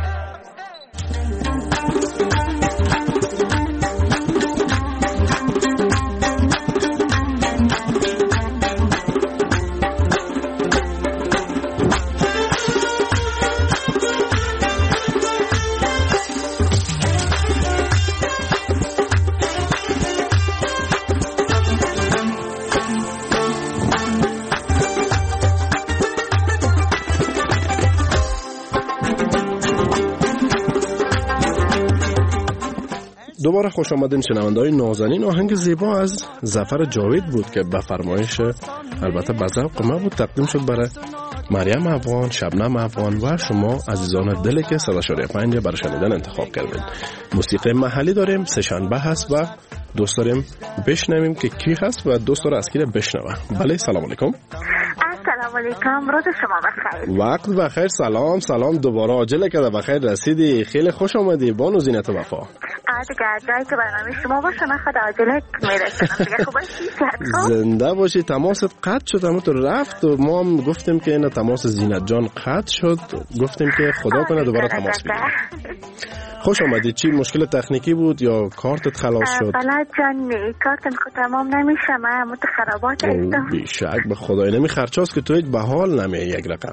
دوباره خوش آمدین شنونده‌های نازنین. آهنگ زیبا از ظفر جاوید بود که به فرمایش البته به ذوق ما بود تقدیم شد برای مریم افغان، شبنم افغان و شما عزیزان دلی که صد و چهار و پنج برای شنیدن انتخاب کردین. موسیقی محلی داریم، سه شنبه هست و دوست داریم بشنویم که کی هست و دوست داره از کی بشنوه. بله سلام علیکم. سلام علیکم، روز شما بخیر. وقت بخیر. سلام سلام دوباره عاجله که بخیر رسیدی. خیلی خوش آمدی بانو زینت وفا. دیگه جایی که برنامه شما باشه من خود عاجله میرسونم دیگه. خوب باشی؟ زنده باشی. تماست قطع شد اما تو رفت و ما هم گفتیم که این تماس زینت جان قطع شد، گفتیم که خدا کنه دوباره تماس بگیریم. خوش آمدی. چی مشکل تکنیکی بود یا کارتت خلاص شد؟ بله جان کارتم خود تمام نمیشه، من مت خرابات هستم. بیشک به خدای نمی خرچاست که تو هیچ به حال نمی یک رقم.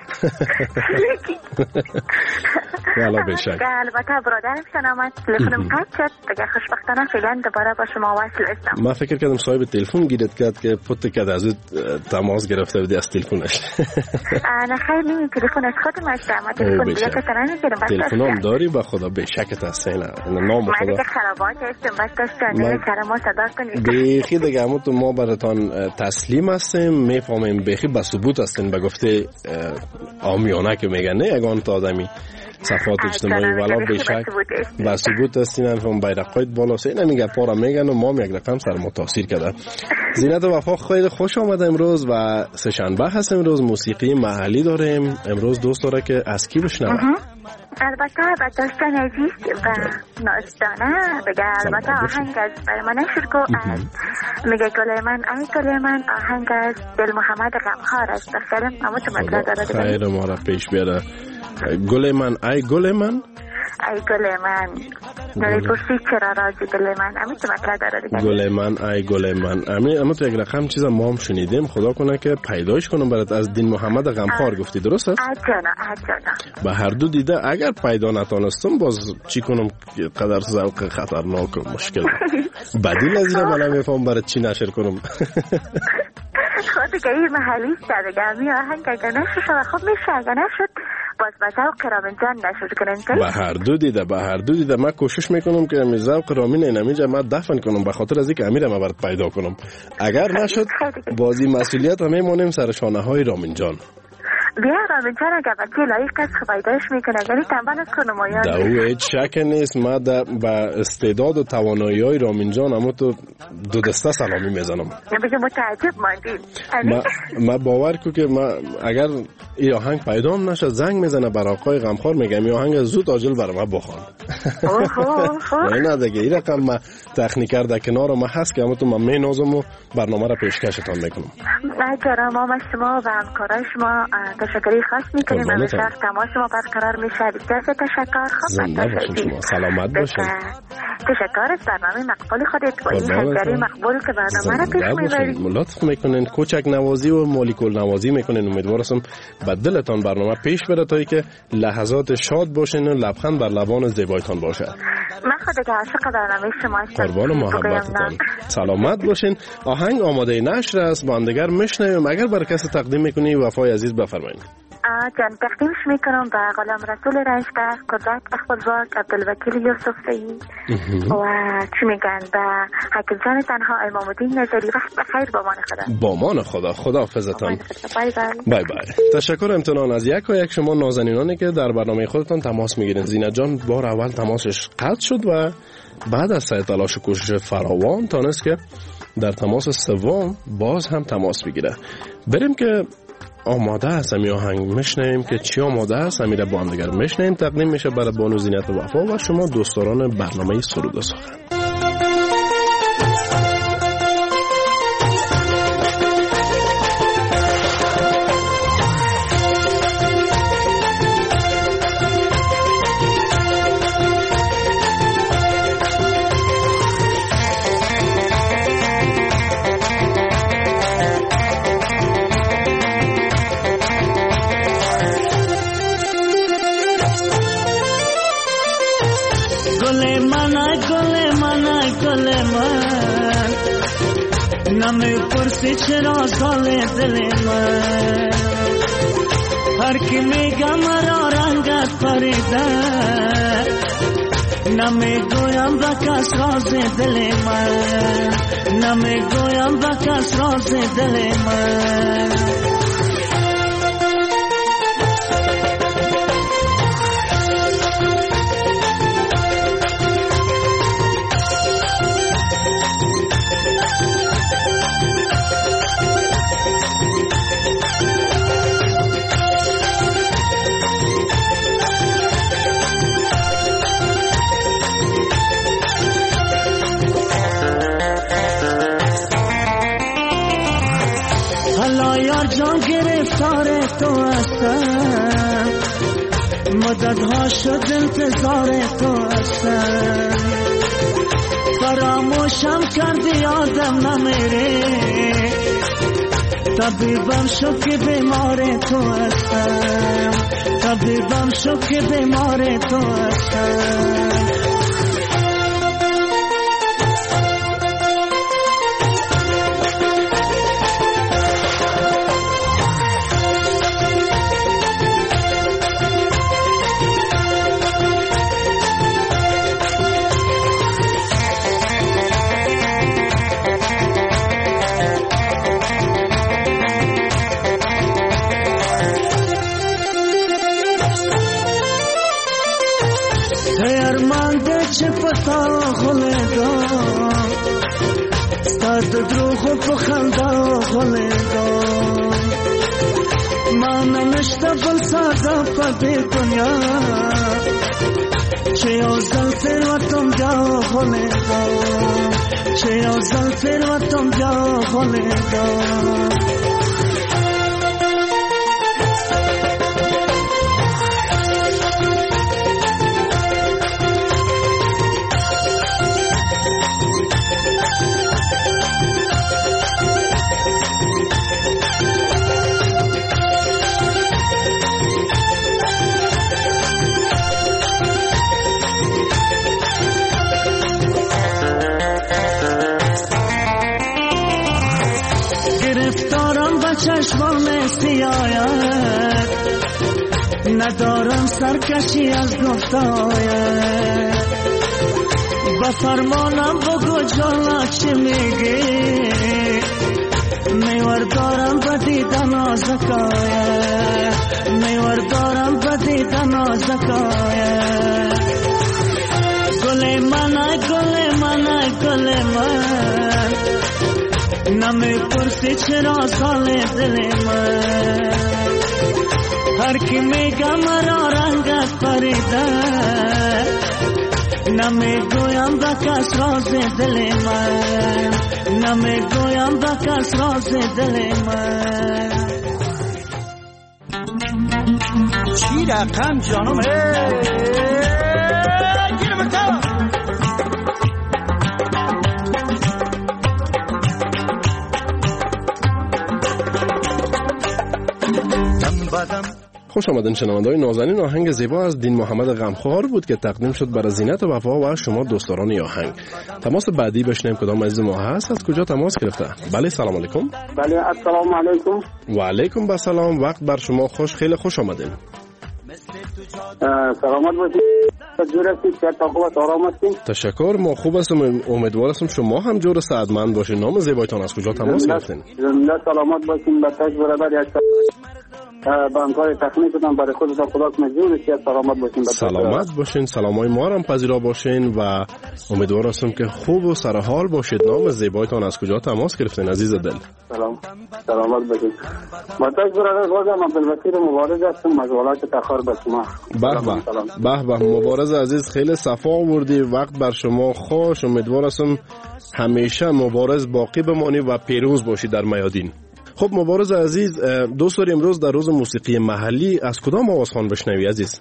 والا بیشک. البته برادرم شنامت تلفنم قطع شد دیگه. خوشبختانه فعلا دوباره با شما وصل هستم. من فکر کردم صاحب تلفن گیرت کرد که پت کرد از تماس گرفته بودی از تلفنش. نه خیر نمی تلفن از خودم هستم. ما تلفن دیگه کسی نمیگیرم. تلفنم داری به خدا بیشکت هست. نه نام خدا. من دیگه خرابات هستم بس داشتن کلمات صدا کنید. بیخی دیگه همون تو ما براتان تسلیم هستیم، میفهمیم بیخی به ثبوت هستین به گفته عامیانه که میگن نه یگان تا آدمی صفات اجتماعی ولی بیشک به ثبوت هستین. هم بیرقایت بالا سه نمیگه پارا میگن و ما هم یک رقم سر متاثر کرده. زینت وفا خیلی خوش آمده امروز و سه شنبه هست. امروز موسیقی محلی داریم. امروز دوست داره که از کی بشنوه؟ البته با دوستان عزیز و نازدانه بگه. البته آهنگ از برای من نشد که میگه گل من ای گل من آهنگ از دل محمد غمخوار است. بخیرم اما تو مطلع داره خیر ما را پیش بیاره. گل من ای گل من ای گل من داری پرسی چرا راجی گل من امی تو مطلع داره دیگه. گل من ای گل من امی اما تو یک رقم چیزا ما هم شنیدیم. خدا کنه که پیدایش کنم برات. از دین محمد غمخوار گفتی درست است؟ اجانا اجانا به هر دو دیده اگر پیدا نتانستم باز چی کنم قدر ذوق خطرناک و مشکل بدیل از این من نمیفهم برات چی نشر کنم. خود دیگه این محلی است دیگه. امی آهنگ اگر نشد خب میشه اگر نشد باز با ذوق رامین جان نشد کنن. به هر دو دیده به هر دو دیده من کوشش میکنم که می ذوق رامین اینمیجا من دفن کنم به خاطر از اینکه امیرم برات پیدا کنم. اگر نشد بازی مسئولیت هم میمونیم سر شانه های رامین جان. بیا رامین جان اگر وکیل لایق است پیدایش میکنه یعنی تنبل است کنم آیا در او هیچ شک نیست. من با استعداد و توانایی های رامین جان اما تو دو دسته سلامی میزنم. بگه متعجب ماندیم. من باور کو که من اگر این آهنگ پیدا هم نشد زنگ میزنه برای آقای غمخوار میگم این آهنگ زود عاجل برای من بخوان. نه دیگه این رقم من تکنیکر در کنار ما هست که اما تو من مینازم و برنامه را پیشکشتان میکنم. اجرا ما ما شما و همکارای شما تشکری خاص میکنیم و بسیار تماس ما برقرار میشه. بسیار تشکر. زنده باشین شما. سلامت باشین. تشکر از برنامه مقبول خودت با این حجری مقبول که برنامه را پیش میبرید. لطف میکنین کوچک نوازی و مالیکول نوازی میکنین. امیدوارم به دلتان برنامه پیش بره تا که لحظات شاد باشین و لبخند بر لبان زیبایتان باشه. من خود که عاشق برنامه شما هستم. قربان محبتتان. سلامت باشین. آهنگ آماده نشر است. با هم دیگر میشنویم. اگر برای کسی تقدیم میکنی وفای عزیز بفرمایید. جان تقدیمش میکنم به غلام رسول رنجبر، قدرت اخبرزاد، عبدالوکیل یوسفی و چی میگن به حکیم جان تنها امام الدین نظری. وقت بخیر با مان خدا. با مان خدا. خدا حافظتان. بای بای. بای بای. تشکر امتنان از یک و یک شما نازنینانی که در برنامه خودتان تماس میگیرین. زینت جان بار اول تماسش قطع شد و بعد از سعی تلاش و کوشش فراوان تانست که در تماس سوم باز هم تماس بگیره. بریم که آماده است می آهنگ میشنیم که چی آماده است امیره با هم دیگر میشنیم. تقدیم میشه برای بانو زینت وفا و شما دوستداران برنامه سرود و سخن. چرا سال دل من هر کی میگم مرا رنگت پریده نمیگویم با کس راز دل من نمیگویم با کس راز دل من جان گرفتار تو هستم مددها شد انتظار تو هستم فراموشم کردی یادم نمیره طبیبم شد که بیمار تو هستم طبیبم شد که بیمار تو هستم چه پتا خلدا ستاد دروغ و پخندا خلدا من نشتا بل سادا پده دنیا چه اوزل تر و تم جا خلدا چه اوزل تر و تم جا خلدا چشمان سیاید ندارم سرکشی از گفتاید با فرمانم بگو جانا چی میگی میور دارم بدیدن آزکاید میور دارم بدیدن آزکاید گل من گل من گل من نمی پرسی چرا سال دل من هر کی میگم مرا رنگت پریده نمیگویم با کس راز دل من نمیگویم با کس راز دل من چی رقم جانم گیرم تا خوش آمدین شنونده‌های نازنین. آهنگ زیبا از دین محمد غمخوار بود که تقدیم شد برای زینت وفا و شما دوستداران آهنگ. تماس بعدی بشنیم کدام عزیز ما هست، از کجا تماس گرفته. بله سلام علیکم. بله السلام علیکم. و علیکم السلام. وقت بر شما خوش، خیلی خوش آمدین. سلامت باشید. جور هستید؟ چه خوب آرام هستید؟ تشکر، ما خوب هستیم. امیدوار هستم شما هم جور سعادتمند باشین. نام زیبایتان از کجا تماس گرفتین؟ زنده سلامت باشین. بچه‌ش برادر یک به همکار تکنیکتان برای خودتان خدا کنه جون سیاد سلامت باشین. سلامت باشین، سلامای ما هم پذیرا باشین و امیدوار هستم که خوب و سرحال باشید. نام زیبایتان از کجا تماس گرفتین عزیز دل؟ سلام سلامت باشین. متاج برادر بازم عبدالبصیر مبارز هستم، مجالات تخار به شما. به به به به مبارز عزیز، خیلی صفا آوردی، وقت بر شما خوش. امیدوار هستم همیشه مبارز باقی بمانی و پیروز باشی در میادین. خب مبارز عزیز، دوست داری امروز در روز موسیقی محلی از کدام آوازخوان بشنوی عزیز؟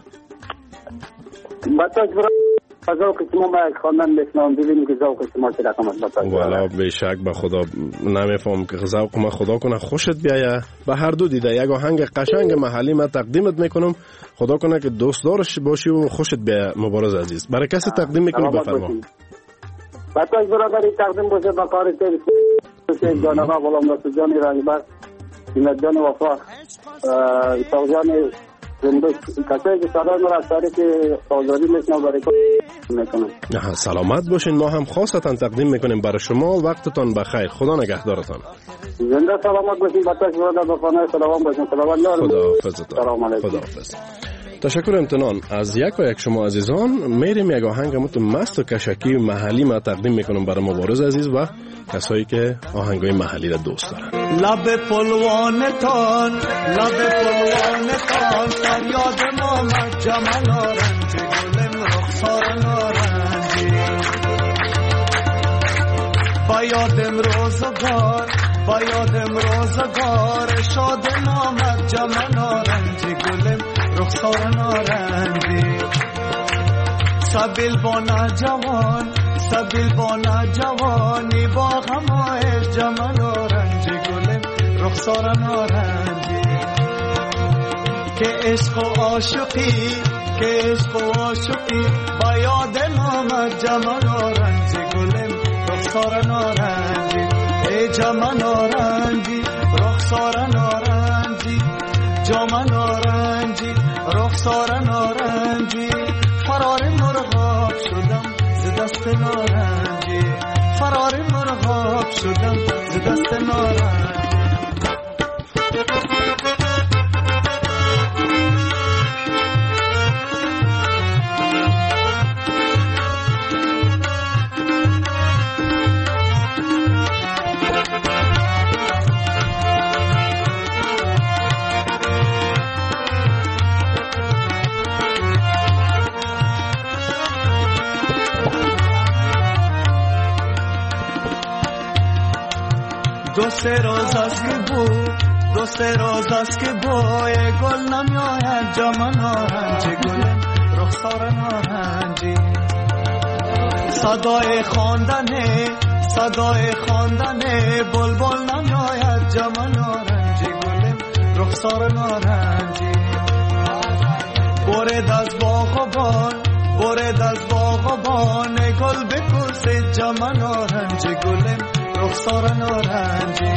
متاج برادر از ذوق شما ما یک خواندن بشنوم، دیدیم که ذوق شما چه رقم است. متاج والا به شک به خدا نمیفهم که ذوق ما خدا کنه خوشت بیایه. به هر دو دیده یک آهنگ قشنگ محلی ما تقدیمت میکنم، خدا کنه که دوست دارش باشی و خوشت بیایه. مبارز عزیز برای کسی تقدیم میکنی بفرما. متاج برادر تقدیم باشه به کار تیر جان آقا غلام رسول جان رنگبر، سینت جان وفا، ساق جان زندوش، کسایی که صدای مرا از طریق آزادی میشنم برای کار میکنم. سلامت باشین، ما هم خواستن تقدیم میکنیم برای شما. وقتتان بخیر، خدا نگهدارتان. زنده سلامت باشین. متاج برادر به خانه سلام باشین. خدا حافظتان. خدا حافظ. تشکر امتنان از یک و یک شما عزیزان. میریم یک آهنگ مت مست و کشکی محلی ما تقدیم میکنم برای مبارز عزیز و کسایی که آهنگای محلی را دوست دارن. لب پلوانتان لب پلوانتان فریاد محمد جمال آرنج گل رخسار نارنجی با یادم روزگار با یادم روزگار شاد محمد جمال آرنج گل رخسار نارنجی سبیل بانا جوان سبیل بانا جوانی با غمای جمال آرنجی گل رخسار نارنجی که عشق و عاشقی که عشق و عاشقی با یاد محمد جمال آرنجی گل رخسار نارنجی ای جمال آرنجی رخسار نارنجی جمال آرنجی رخسار نارنجی فرار مرغاب شدم ز دست نارنجی فرار مرغاب شدم ز دست نارنجی دو سه روز است که بو دو سه روز است که بوی گل نمیاید جمال نارنجی گل رخسار نارنجی صدای خواندنه صدای خواندنه بلبل نمیاید جمال نارنجی گل رخسار نارنجی برد از باغبان برد از باغبان گل بکوسه جمال نارنجی گل رخسار نارنجی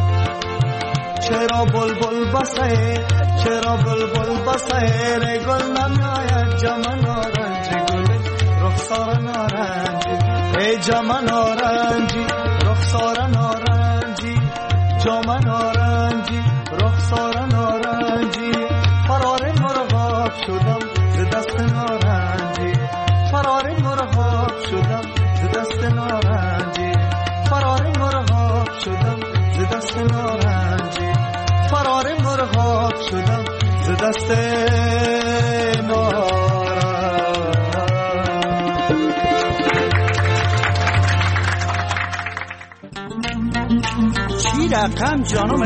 چرا بلبل بسه چرا بلبل بسه گل نمیاید جمال نارنجی گل رخسار نارنجی ای جمال نارنجی رخسار نارنجی جمال نارنجی رخسار نارنجی فرار مرغاب شدم ز دست نارنجی فرار مرغاب شدم ز دست نارنجی فرار مرغاب شدم ز دست نارنجی فرار مرغاب شدم ز دست نارنجی. چی رقم جانم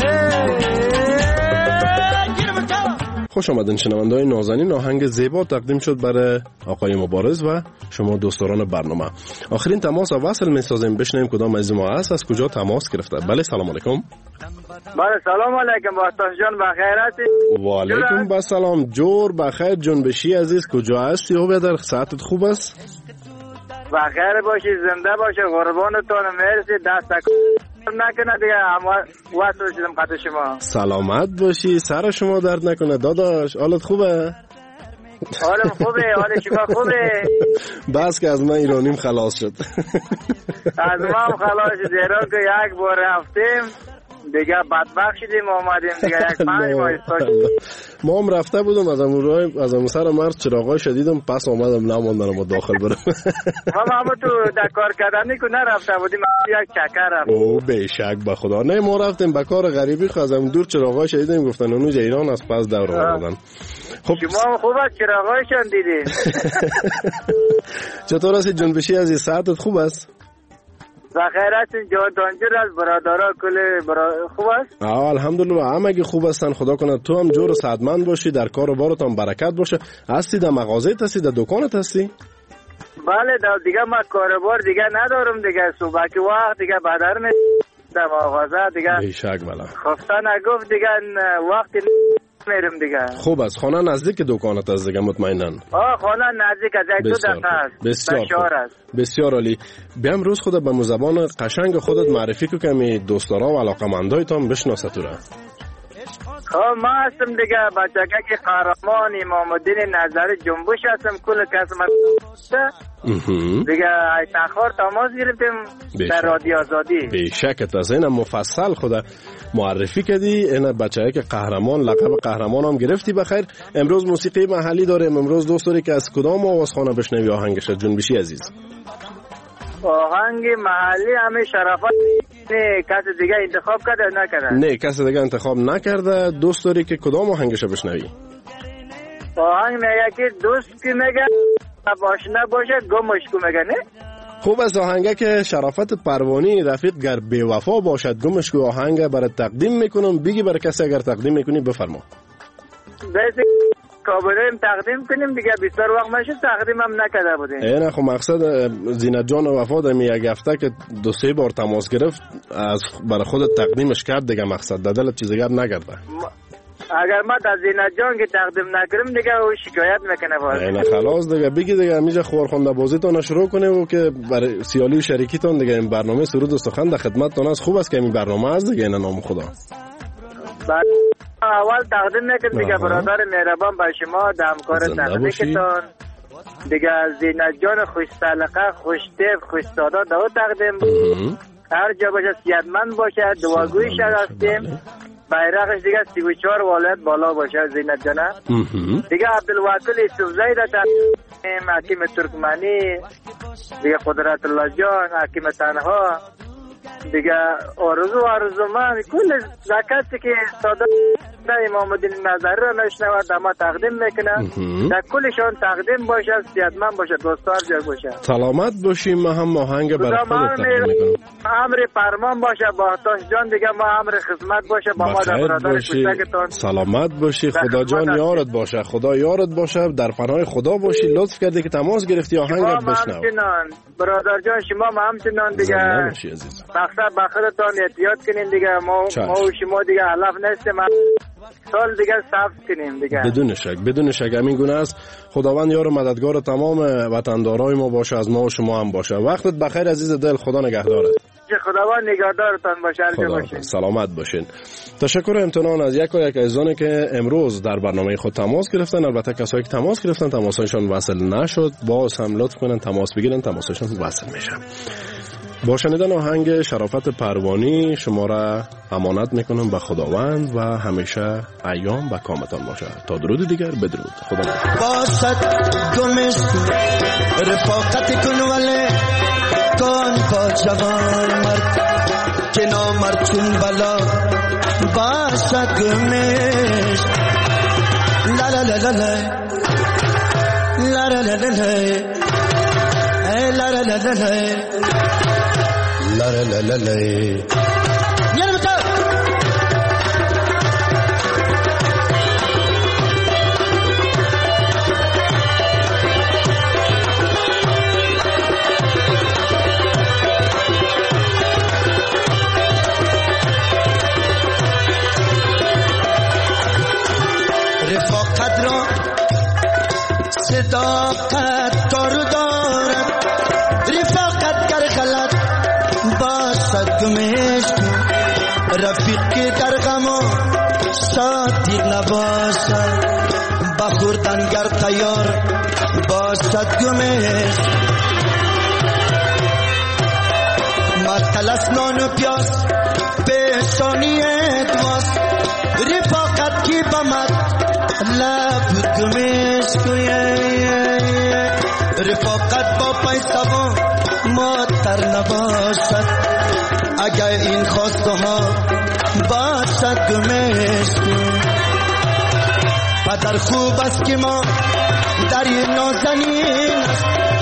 خوش آمدین شنونده‌های نازنین. آهنگ زیبا تقدیم شد برای آقای مبارز و شما دوستداران برنامه. آخرین تماس وصل می‌سازیم، بشنویم کدام از ما است، از کجا تماس گرفته. بله سلام علیکم. بله سلام علیکم واسطه جان بخیر هستی؟ و علیکم با سلام جور بخیر جون بشی عزیز. کجا هستی؟ او بیادر ساعتت خوب است؟ بخیر باشی زنده باشی قربانتون مرسی دست نکنه دیگه اما واسه شدم قطع شما. سلامت باشی سر شما درد نکنه داداش. حالت خوبه؟ حالم خوبه حال شما خوبه؟ بس که از من ایرانیم خلاص شد. از ما هم خلاص شد ایران که یک بار رفتیم دیگه بدبخت شدیم اومدیم دیگه یک پنج ماه استاد. ما هم رفته بودم از امون راه از امون سر مرز چراغای شدیدم پس آمدم نماندم داخل برم. ما هم تو در کار کردنی که نرفته بودیم یک چکر رفت. او بیشک به خدا نه ما رفتیم به کار غریبی خو از امون دور چراغای شدیدم گفتن اونجا ایران از پس دور آوردن. خب شما خوب است چراغایشان دیدین. چطور هستی جنبشی عزیز ساعتت خوب است؟ بخیر هستین جان دانجور از برادرها کل برا... خوب است؟ آه الحمدلله همگی خوب هستن خدا کنه تو هم جور و سعادتمند باشی در کار و بارت هم برکت باشه. هستی در مغازه‌ت هستی در دکانت هستی؟ بله در دیگه ما کاروبار دیگه ندارم دیگه صبح که وقت دیگه بدر می در مغازه دیگه بیشک بله خفته نگفت دیگه وقتی میرم دیگه. خوب است خانه نزدیک دکانت است دیگه مطمئناً. آه خانه نزدیک از یک دو دقیقه است. بسیار است. بسیار عالی. بیام روز خودت به زبان قشنگ خودت معرفی کو کمی دوستارا و علاقمندای تام بشناسه تو را. خب ما هستم دیگه بچگی که قهرمان امام الدین نظری جنبش هستم کل کس من دیگه ای تخار تماس گرفتیم در رادیو آزادی. بیشک از این مفصل خود معرفی کردی. این بچه‌ای که قهرمان لقب قهرمان هم گرفتی بخیر. امروز موسیقی محلی داریم. امروز دوست داری که از کدام آوازخانه بشنوی آهنگش جنبشی عزیز؟ آهنگ محلی همه شرافت نه کسی دیگه انتخاب کرده نکرده. نه کسی دیگه انتخاب نکرده. دوست داری که کدام آهنگش بشنوی؟ آهنگ میگه که دوست که میگه آشنا باشه گمش کو میگه نه. خوب است آهنگه که شرافت پروانی رفیق گر بی وفا باشد گمش کو آهنگ برای تقدیم میکنم بگی برای کسی اگر تقدیم میکنی بفرما. بس کابریم تقدیم کنیم دیگه بسیار وقت میشه تقدیم هم نکرده بودیم. اینا خب مقصد زینت جان وفا دمی یک هفته که دو سه بار تماس گرفت از برای خودت تقدیمش کرد دیگه مقصد دادل چیز دیگه نگرده. اگر ما از زینت جان که تقدیم نکردیم دیگه او شکایت میکنه باز. اینا خلاص دیگه بگی دیگه میشه خورخونده بازیتون شروع کنه و که برای سیالی و شریکیتون دیگه این برنامه سرود و سخن در خدمتتون است. خوب است که این برنامه است دیگه اینا نام خدا. اول تقدیم میکنم دیگه برادر مهربان به شما در همکار تقدیمتون دیگه زینت جان خوش سلیقه خوش طیف خوش ساده دو تقدیم هر جا باشه صحتمند باشه دعاگوی شد هستیم بیرقش دیگه سی و چهار ولایت بالا باشه زینت جانه دیگه عبدالوکیل یوسفزی در تقدیم حکیم ترکمنی دیگه قدرت الله جان حکیم تنها دیگه آرزو آرزو من کل زکاتی که ساده امام الدین نظری را نشنود در ما تقدیم میکنن در کلشان تقدیم باشه صحتمند باشه دوستار جا باشه سلامت باشیم. ما هم آهنگ برای خودت تقدیم میکنم. امر فرمان باشه باهتاش جان دیگه ما امر خدمت باشه با ما در برادر کوچکتون. سلامت باشی خدا جان یارت باشه خدا یارت باشه در پناه خدا باشی. لطف کردی که تماس گرفتی آهنگ را بشنو. برادر جان شما ما همچنان دیگه مقصد با خودتان احتیاط کنین دیگه ما ما و شما دیگه علف نیستیم سال دیگه صبر کنیم دیگه. بدون شک بدون شک همین گونه است. خداوند یار و مددگار تمام وطندارای ما باشه از ما و شما هم باشه. وقتت بخیر عزیز دل خدا نگهدارت. خداوند نگهدارتان باشه. هر باشه سلامت باشین. تشکر امتنان از یک و یک عزیزانی که امروز در برنامه خود تماس گرفتن. البته کسایی که تماس گرفتن تماسشون وصل نشد باز هم لطف کنن تماس بگیرن تماسشون وصل میشه. با شنیدن آهنگ شرافت پروانی شما را امانت میکنم به خداوند و همیشه ایام به کامتان باشه. تا درود دیگر بدرود. خدا باشد گمش رفاقت کن ولی کن با جوان مرد که نامرد چون بلا باشد گمش لا لا لا لا لا لا لا لا لا لا لا لا لا لا لا لا يلا بكار رفاقت را صداقت کارو دارد رفاقت گر غلط باشد گمش رفیق که در غم صادق نباشد بخوردن گر تیار باشد گمش مطل است نان و پیاز پیشانی ادواست رفاقت کی بمد لب گمش کویه رفاقت با پیسه و مادر نباشد اگر این خواسته ها باشد گمش کویه پدر خوب است که ما در این نازنین است